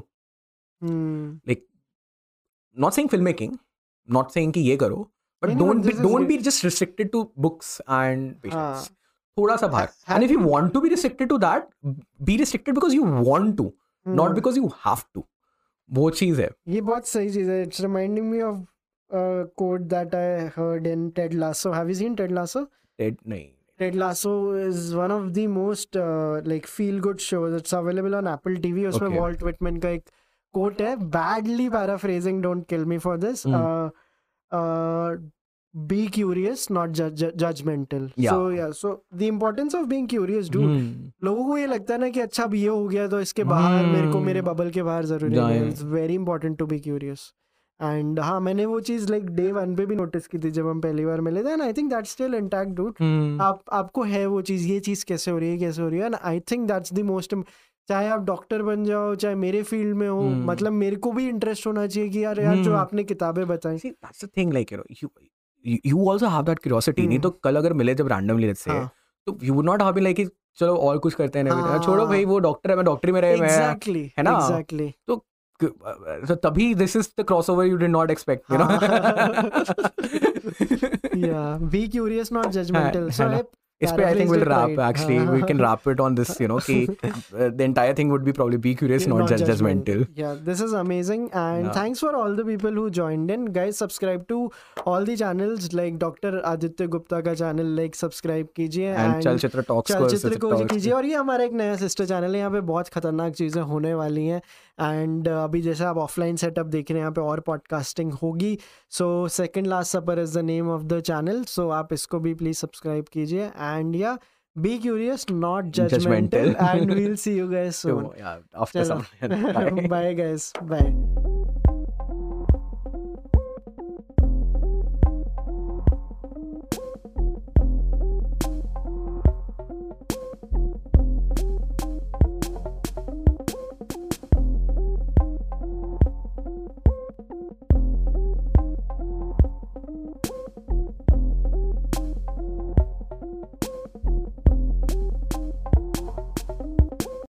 Like not saying film making, not saying कि ये करो, but don't be don't be just restricted to books and patients. थोड़ा सा बाहर. And if you want to be restricted to that, be restricted because you want to, not because you have to. वो चीज है. ये बहुत सही चीज है. It's reminding me of quote that I heard in Ted Lasso. Have you seen Ted Lasso? Ted नहीं. Ted Lasso is one of the most uh, like feel good shows. It's available on Apple T V. उसमें Okay. Walt Whitman का एक quote है. Badly paraphrasing, don't kill me for this. Hmm. Uh, uh, be curious, not ju- ju- judgmental. Yeah. So yeah. So the importance of being curious, dude. Hmm. लोगों को ये लगता है ना कि अच्छा अब ये हो गया तो इसके बाहर Hmm. मेरे को मेरे बबल के बाहर जरूरी जाएं. है. It's very important to be curious. And हाँ, मैंने वो चीज़ लाइक डे वन पे भी नोटिस की थी जब हम पहली बार मिले थे. And I think that's still intact dude. Hmm. आप आपको है वो चीज़, ये चीज़ कैसे हो रही है कैसे हो रही है. And I think that's the most. चाहे आप डॉक्टर बन जाओ, चाहे मेरे फील्ड में हो, Hmm. मतलब मेरे को भी इंटरेस्ट होना चाहिए कि यार यार जो Hmm. आपने किताबें बताई. See, that's the thing, like, you know, you you, you also have that curiosity. नहीं तो कल अगर मिले जब randomly let's say, हाँ. तो you would not have been like कि चलो और कुछ करते हैं. हाँ. नहीं छोड़ो भाई, वो डॉक्टर है, मैं डॉक्टरी में रहे, मैं एग्जैक्टली है ना? एग्जैक्टली. तो so तभी this is the crossover you did not expect, you know. Yeah, be curious, not judgmental. So I इस पे I think we'll wrap. right. Actually, we can wrap it on this. You know, कि uh, the entire thing would be probably be curious, not, not judgmental. Yeah, this is amazing, and Yeah. thanks for all the people who joined in. Guys, subscribe to all the channels like Doctor Aditya Gupta का channel like subscribe कीजिए And चलचित्र talks को चलचित्र को talks कीजिए. और ये हमारा एक नया सिस्टर चैनल है. यहाँ पे बहुत खतरनाक चीज़ें होने वाली हैं. एंड uh, अभी जैसे आप ऑफलाइन सेटअप देख रहे हैं, यहाँ पे और पॉडकास्टिंग होगी. So Second Last Supper is the name of the channel. So आप इसको भी प्लीज सब्सक्राइब कीजिए. And yeah be curious, not judgmental, Judgmental. and we'll see you guys soon. So, yeah, after some. Bye guys, bye.